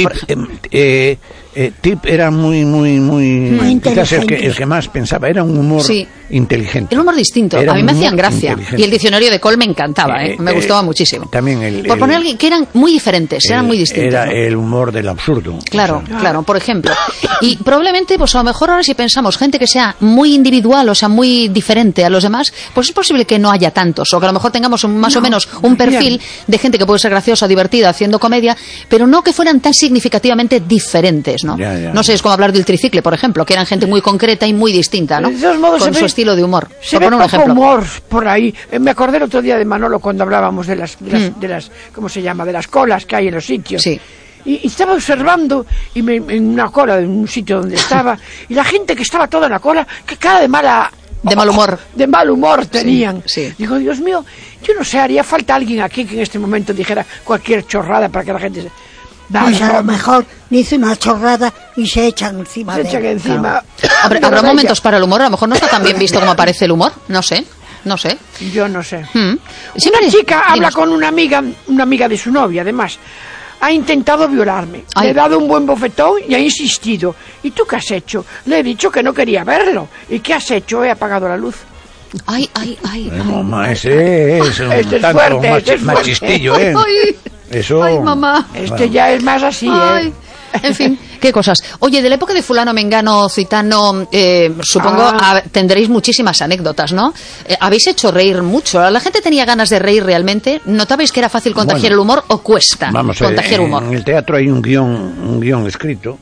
Tip era muy quizás inteligente. el que más pensaba, era un humor Sí. inteligente. Era un humor distinto. Era A mí un me hacían humor gracia. inteligente. Y el diccionario de Cole me encantaba, me gustaba muchísimo. También Por poner alguien que eran muy diferentes, eran muy distintos. Era ¿no? el humor del absurdo. Claro, O sea, claro, por ejemplo. Y probablemente, pues a lo mejor ahora si pensamos gente que sea muy individual, o sea, muy diferente a los demás, pues es posible que no haya tantos, o que a lo mejor tengamos más o menos un perfil de gente que puede ser graciosa, divertida, haciendo comedia, pero no que fueran tan significativamente diferentes, ¿no? Ya. No sé, es como hablar del tricicle, por ejemplo, que eran gente muy concreta y muy distinta, ¿no? De todos modos, Con se su ve- estilo de humor. Se Por ve poner un poco ejemplo. humor por ahí. Me acordé el otro día de Manolo cuando hablábamos de las ¿cómo se llama? De las colas que hay en los sitios. Sí. Y estaba observando en una cola de un sitio donde estaba y la gente que estaba toda en la cola, que cara de mal humor. de mal humor tenían. sí. Digo, Dios mío, yo no sé, haría falta alguien aquí que en este momento dijera cualquier chorrada para que la gente se... Pues a lo mejor dice una chorrada y se echan encima se de echan él. encima. Hombre, de habrá la momentos para el humor, a lo mejor no está tan bien visto como aparece el humor, no sé. Yo no sé. Siempre- Una chica habla Dinos. con una amiga de su novia, además. Ha intentado violarme. Ay. Le he dado un buen bofetón y ha insistido. ¿Y tú qué has hecho? Le he dicho que no quería verlo. ¿Y qué has hecho? He apagado la luz. Ay. mamá, ese es un Este es tanto fuerte, este es fuerte. machistillo, ¿eh? Ay. Eso... Ay, mamá. Este ya es más así, Ay. En fin, qué cosas. Oye, de la época de fulano, mengano, citano, supongo tendréis muchísimas anécdotas, ¿no? Habéis hecho reír mucho. ¿La gente tenía ganas de reír realmente? ¿Notabais que era fácil contagiar Bueno, el humor o cuesta Vamos a ver, contagiar humor? en el teatro hay un guión escrito.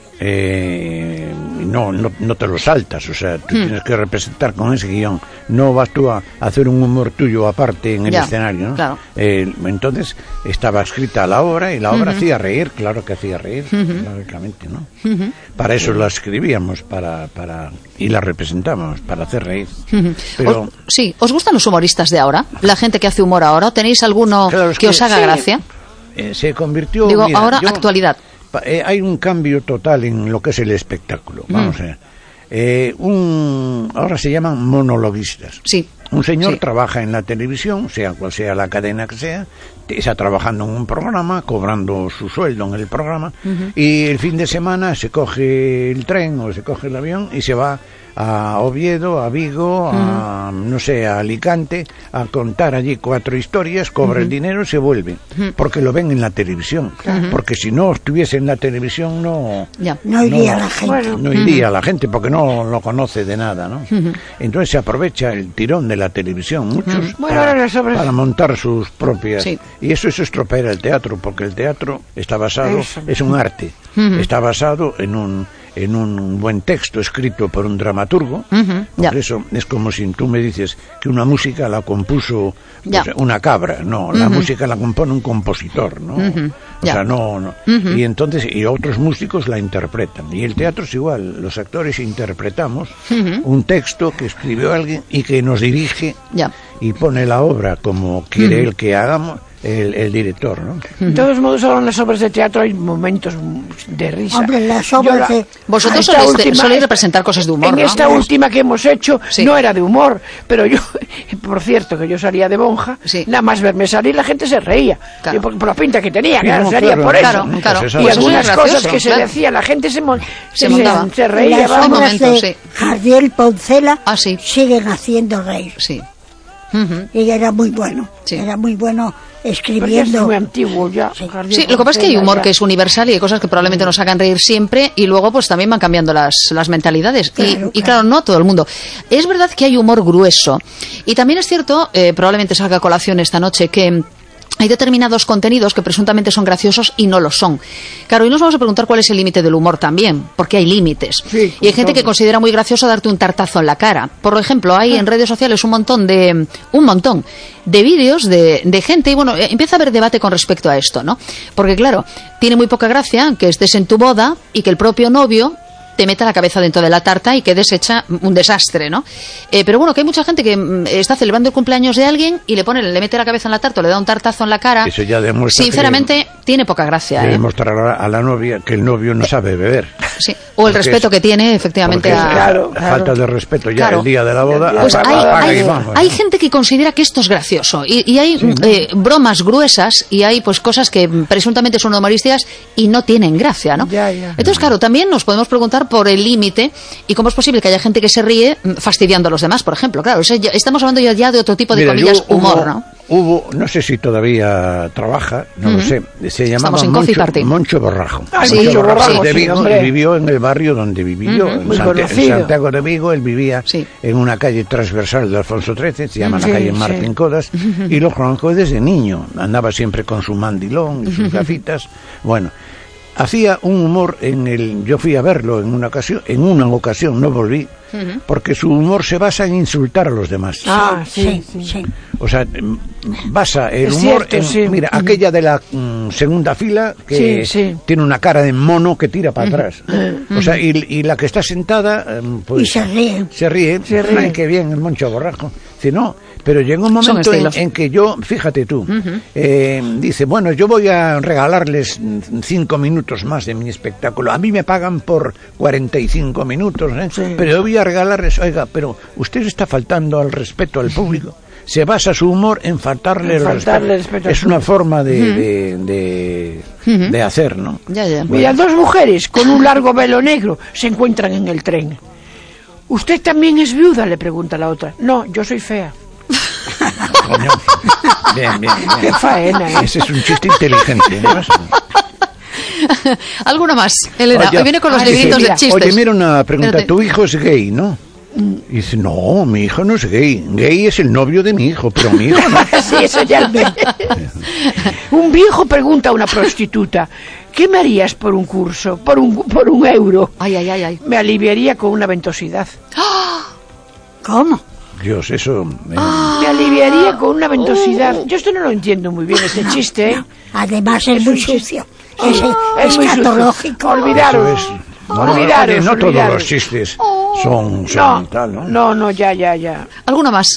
No te lo saltas, o sea, tú tienes que representar con ese guión. No vas tú a hacer un humor tuyo aparte en el Ya, escenario, ¿no? claro. Entonces estaba escrita la obra y la obra hacía reír, claro que hacía reír, lógicamente, ¿no? Para eso la escribíamos, y la representábamos, para hacer reír. Pero Sí, ¿os gustan los humoristas de ahora? ¿La gente que hace humor ahora? ¿O tenéis alguno Claro, es que os haga sí, gracia? se convirtió... Digo, mira, ahora, actualidad. Hay un cambio total en lo que es el espectáculo. Vamos a ver. Ahora se llaman monologuistas. Sí. Un señor Sí. trabaja en la televisión, sea cual sea la cadena que sea, está trabajando en un programa, cobrando su sueldo en el programa, y el fin de semana se coge el tren o se coge el avión y se va a Oviedo, a Vigo, a no sé, a Alicante, a contar allí 4 historias, cobra el dinero y se vuelve, porque lo ven en la televisión, porque si no estuviese en la televisión no iría la gente. Bueno, no iría la gente porque no lo conoce de nada, ¿no? Entonces se aprovecha el tirón de la televisión, muchos, Bueno, ahora sobre- para montar sus propias... Sí. Y eso es estropear el teatro, porque el teatro está basado, Eso. es un arte, está basado en un buen texto escrito por un dramaturgo. ya. Por eso es como si tú me dices que una música la compuso Ya. pues, una cabra. No, la música la compone un compositor, ¿no? O Ya. sea, no. Y entonces, y otros músicos la interpretan. Y el teatro es igual, los actores interpretamos un texto que escribió alguien y que nos dirige Ya. y pone la obra como quiere él que hagamos, el director, ¿no? de todos modos, ahora en las obras de teatro hay momentos de risa. Hombre, las Yo obras de... Vosotros esta soléis representar cosas de humor, En ¿no? esta última que hemos hecho Sí. no era de humor, pero yo, por cierto, que yo salía de monja, Sí. nada más verme salir la gente se reía. Claro. Y por la pinta que tenía, Sí, claro, no, se reía claro, por claro, eso. claro. Pues Y eso es algunas gracioso, cosas que se claro. decían, la gente se montaba. se reía. Las vamos. obras momentos, de sí. Jardiel Poncela Ah, sí. siguen haciendo reír. Sí. Y era muy bueno. Sí. Era muy bueno Porque es escribiendo. muy antiguo ya. Sí, lo que pasa es que hay humor que es universal y hay cosas que probablemente nos hagan reír siempre y luego pues también van cambiando las mentalidades. Y claro, no a todo el mundo. Es verdad que hay humor grueso. Y también es cierto, probablemente salga a colación esta noche, que hay determinados contenidos que presuntamente son graciosos y no lo son. Claro, y nos vamos a preguntar cuál es el límite del humor también, porque hay límites. Sí, y hay gente que todo. considera muy gracioso darte un tartazo en la cara. Por ejemplo, hay en redes sociales un montón de vídeos de gente, y bueno, empieza a haber debate con respecto a esto, ¿no? Porque claro, tiene muy poca gracia que estés en tu boda y que el propio novio te meta la cabeza dentro de la tarta y quedes hecha un desastre, ¿no? Pero bueno, que hay mucha gente que está celebrando el cumpleaños de alguien y le mete la cabeza en la tarta, o le da un tartazo en la cara. Eso ya demuestra. Sinceramente, tiene poca gracia. Debe demostrar a la novia que el novio no sabe beber. Sí. O el respeto que tiene, efectivamente, Claro. Falta de respeto ya Claro. el día de la boda. Pues apaga y vamos. hay gente que considera que esto es gracioso y hay bromas gruesas y hay pues cosas que presuntamente son humorísticas y no tienen gracia, ¿no? Ya. Entonces, claro, también nos podemos preguntar por el límite y cómo es posible que haya gente que se ríe fastidiando a los demás, por ejemplo. Claro, estamos hablando ya de otro tipo de, comillas, humor, ¿no? No sé si todavía trabaja, no lo sé, se llamaba Estamos en Coffee Party. Moncho Borrajo. Sí, Moncho Borrajo de sí, Vigo, hombre. y vivió en el barrio donde vivió, en Muy conocido. en Santiago de Vigo. Él vivía Sí. en una calle transversal de Alfonso XIII, se llama la Sí, calle sí. Martín Codas, y lo conozco desde niño, andaba siempre con su mandilón y sus gafitas. Bueno, hacía un humor yo fui a verlo en una ocasión no volví, porque su humor se basa en insultar a los demás. Sí. O sea, basa el Es humor cierto, en, sí. mira, aquella de la segunda fila que Sí. tiene una cara de mono que tira para atrás. O sea, y la que está sentada, pues Y se ríe. Se ríe. Ay, qué bien el Moncho Borrajo. Dice, no, pero llegó un momento estilos. en que yo, fíjate tú, dice, bueno, yo voy a regalarles 5 minutos más de mi espectáculo. A mí me pagan por 45 minutos, pero yo voy a regalarles, oiga, pero usted está faltando al respeto al público. Se basa su humor en faltarle el respeto. Es una forma de hacer, ¿no? Ya. Mira, dos mujeres con un largo velo negro se encuentran en el tren. ¿Usted también es viuda?, le pregunta la otra. No, yo soy fea. Coño. Bien. Qué faena, ¿eh? Ese es un chiste inteligente, ¿no? ¿Alguna más, Elena? Oye, Hoy viene con los dice, libritos de mira, chistes. Oye, mira una pregunta. Espérate. ¿Tu hijo es gay, no? Y dice, no, mi hijo no es gay. Gay es el novio de mi hijo, pero mi hijo no. Sí, eso ya lo Un viejo pregunta a una prostituta: ¿qué me harías por un curso? Por un euro. Ay. Me aliviaría con una ventosidad. ¿Cómo? Dios, eso... Me aliviaría con una ventosidad. Yo esto no lo entiendo muy bien, este chiste, ¿eh? Además es muy sucio. Es Es muy escatológico. Olvidaros. Eso es. Olvidaros, No todos olvidaros. los chistes son tal, ¿no? No, ya. ¿Alguna más?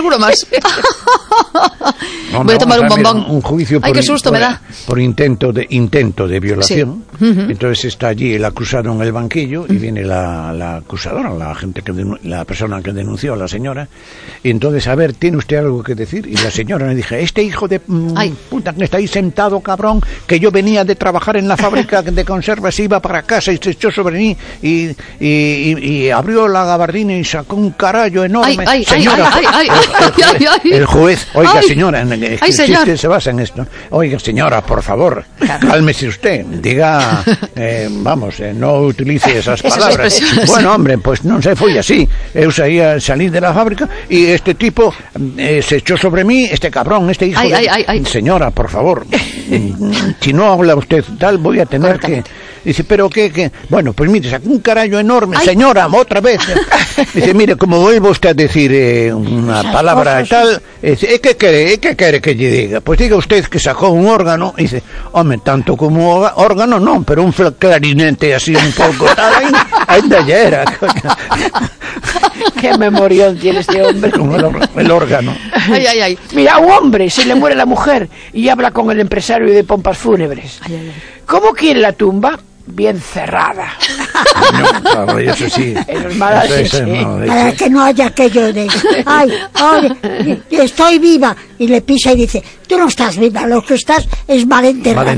No, Voy a tomar un vamos ver bombón. Un juicio Ay, qué susto me da. por intento de violación. Entonces está allí el acusado en el banquillo y viene la acusadora, la persona que denunció a la señora. Y entonces, a ver, ¿tiene usted algo que decir? Y la señora le dije, este hijo de puta que está ahí sentado, cabrón, que yo venía de trabajar en la fábrica de conservas, iba para casa y se echó sobre mí y abrió la gabardina y sacó un carallo enorme. Señora, el juez, oiga, señora, el chiste se basa en esto. Oiga, señora, por favor, cálmese usted, diga, no utilice esas palabras. Bueno, hombre, pues no se fue así. Eu salí de la fábrica y este tipo se echó sobre mí, este cabrón, este hijo Señora, por favor, si no habla usted tal, voy a tener que... Dice, ¿pero qué? Bueno, pues mire, sacó un carallo enorme. Señora, otra vez. Dice, mire, como vuelvo usted a decir una palabra tal, ¿qué quiere que yo diga? Pues diga usted que sacó un órgano. Dice, hombre, tanto como órgano no, pero un clarinete así un poco tal, ahí ya era. Qué memorión tiene este hombre. Como el órgano. Mira, a un hombre se le muere la mujer y habla con el empresario de pompas fúnebres. ¿Cómo quiere la tumba? Bien cerrada. No, eso sí. Eso es mala leche. Para que no haya aquello de, ay, estoy viva, y le pisa y dice, tú no estás viva, lo que estás es mal enterrada.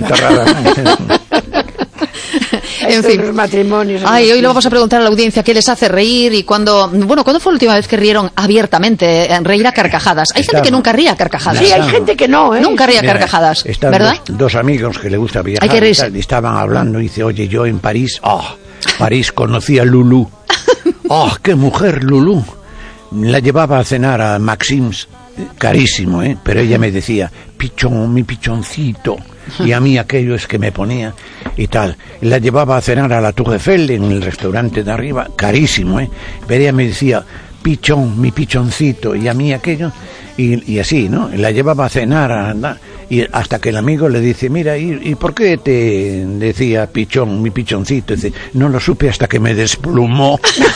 En fin, los matrimonios. hoy le vamos a preguntar a la audiencia qué les hace reír y ¿cuándo fue la última vez que rieron abiertamente, reír a carcajadas? Hay gente que nunca ríe a carcajadas. Sí, hay gente que no, ¿eh? Nunca ríe a carcajadas, ¿verdad? Dos amigos que le gusta viajar. Hay que reírse. Y estaban hablando y dice, oye, yo en París conocí a Lulú. ¡Qué mujer, Lulú! La llevaba a cenar a Maxim's, carísimo, pero ella me decía, pichón, mi pichoncito. Y a mí aquello es que me ponía y tal. La llevaba a cenar a la Tour Eiffel en el restaurante de arriba, carísimo, pero ella me decía, pichón, mi pichoncito, y a mí aquello, y así, ¿no? La llevaba a cenar, Y hasta que el amigo le dice, mira, ¿y por qué te decía pichón, mi pichoncito? Dice, no lo supe hasta que me desplumó.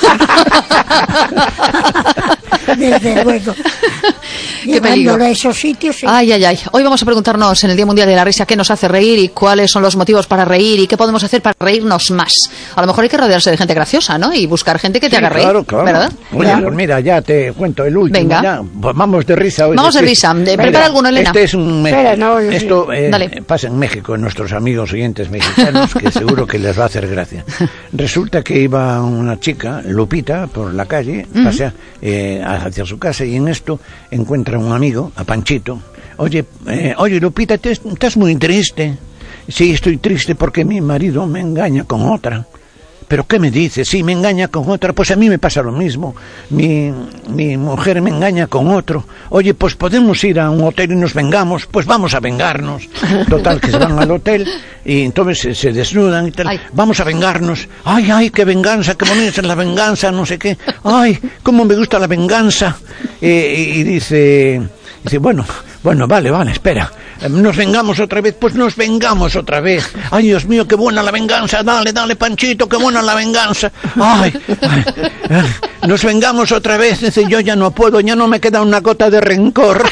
Desde luego. Qué peligro. Llevándolo a esos sitios. Sí. Ay, ay, ay. Hoy vamos a preguntarnos en el Día Mundial de la Risa qué nos hace reír y cuáles son los motivos para reír y qué podemos hacer para reírnos más. A lo mejor hay que rodearse de gente graciosa, ¿no? Y buscar gente que te haga reír. Claro. ¿Verdad? Oye, pues mira, ya te cuento el último. Venga. Ya. Pues vamos de risa hoy. Vamos de risa. Prepara alguno, Elena. Este es un... Espera, no, yo esto Dale. pasa en México, en nuestros amigos oyentes mexicanos, que seguro que les va a hacer gracia. Resulta que iba una chica, Lupita, por la calle, pasea hacia su casa, y en esto encuentra un amigo, a Panchito. Oye, Lupita, ¿estás muy triste? Sí, estoy triste porque mi marido me engaña con otra. ¿Pero qué me dices? Sí, me engaña con otra. Pues a mí me pasa lo mismo. Mi mujer me engaña con otro. Oye, pues podemos ir a un hotel y nos vengamos. Pues vamos a vengarnos. Total, que se van al hotel y entonces se desnudan y tal. Ay. Vamos a vengarnos. Ay, qué venganza, qué bonita es la venganza, no sé qué. Ay, cómo me gusta la venganza. Y dice, bueno, vale, espera. ¿Nos vengamos otra vez? Pues nos vengamos otra vez. Ay, Dios mío, qué buena la venganza. Dale, Panchito, qué buena la venganza. Ay, nos vengamos otra vez. Dice, yo ya no puedo, ya no me queda una gota de rencor.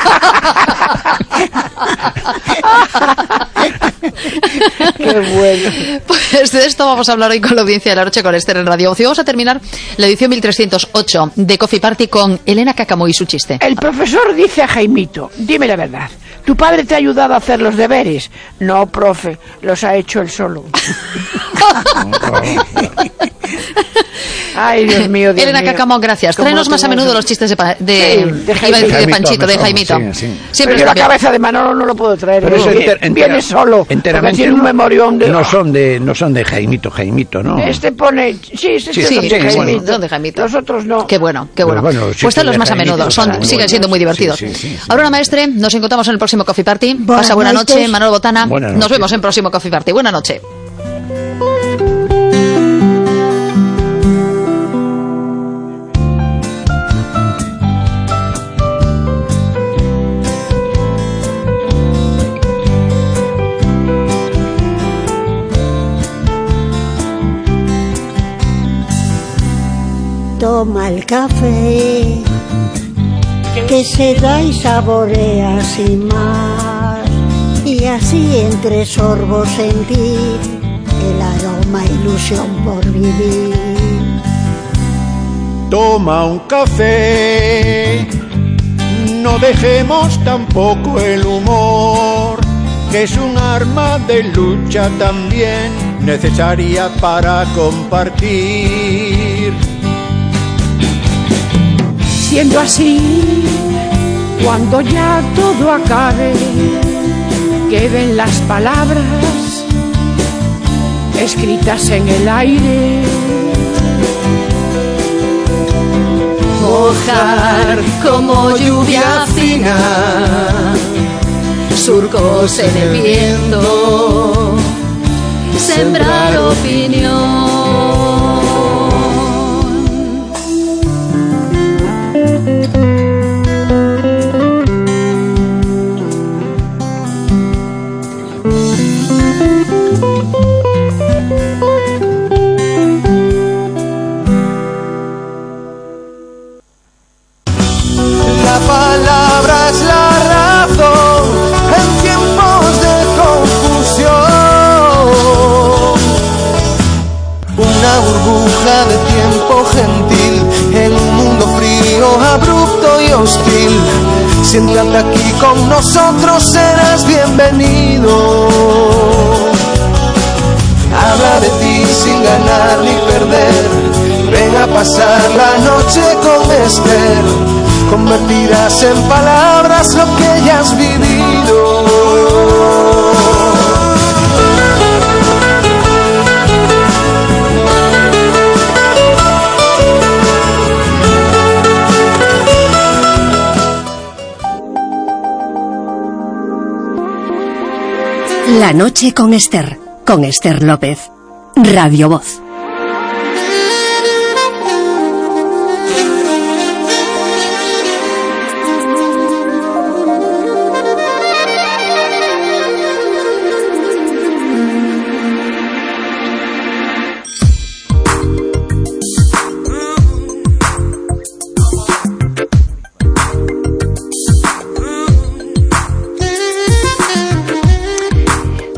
Qué bueno. Pues de esto vamos a hablar hoy con la audiencia de La Noche con Esther en Radio Voz. Y vamos a terminar la edición 1308 de Coffee Party con Elena Cacamo y su chiste. El profesor dice a Jaimito, dime la verdad, ¿tu padre te ha ayudado a hacer los deberes? No, profe, los ha hecho él solo. Ay, Dios mío, Elena Cacamo, gracias. ¿Cómo Tráenos lo más a tenemos? menudo los chistes de Jaimito. Panchito, de Jaimito. Sí. Siempre Pero yo está la bien. cabeza de Manolo no lo puedo traer. Pero ¿no? eso Viene solo. Enteramente Tiene un memorión de... no son de Jaimito, ¿no? Este pone... Sí, Sí, son de Jaimito. bueno, son de Jaimito. Los otros no. Qué bueno. Bueno, sí, Pues tenlos de más a Jaimito menudo, estarán siguen buenos. siendo muy divertidos. Sí. Ahora, maestre, nos encontramos en el próximo Coffee Party. Buenas Pasa buena noches. noche, Manolo Botana. Buenas Nos noches. vemos en el próximo Coffee Party. Buena noche. Toma el café que se da y saborea sin más, y así entre sorbos sentir el aroma e ilusión por vivir. Toma un café, no dejemos tampoco el humor, que es un arma de lucha también necesaria para compartir. Siendo así, cuando ya todo acabe, queden las palabras escritas en el aire. Mojar como lluvia fina, surcos en el viento, sembrar opinión. La palabra es la razón en tiempos de confusión. Una burbuja de tiempo gentil en un mundo frío, abrupto y hostil. Siéntate aquí con nosotros, serás bienvenido. Habla de ti sin ganar ni perder. Ven a pasar la noche con Esther. Convertirás en palabras lo que ya has vivido. La noche con Esther López. Radio Voz.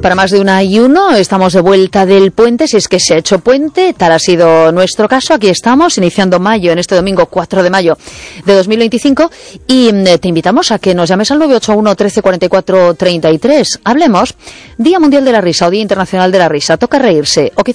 Para más de una y uno, estamos de vuelta del puente, si es que se ha hecho puente, tal ha sido nuestro caso. Aquí estamos, iniciando mayo, en este domingo 4 de mayo de 2025, y te invitamos a que nos llames al 981 13 44 33. Hablemos, Día Mundial de la Risa o Día Internacional de la Risa. Toca reírse, o quizá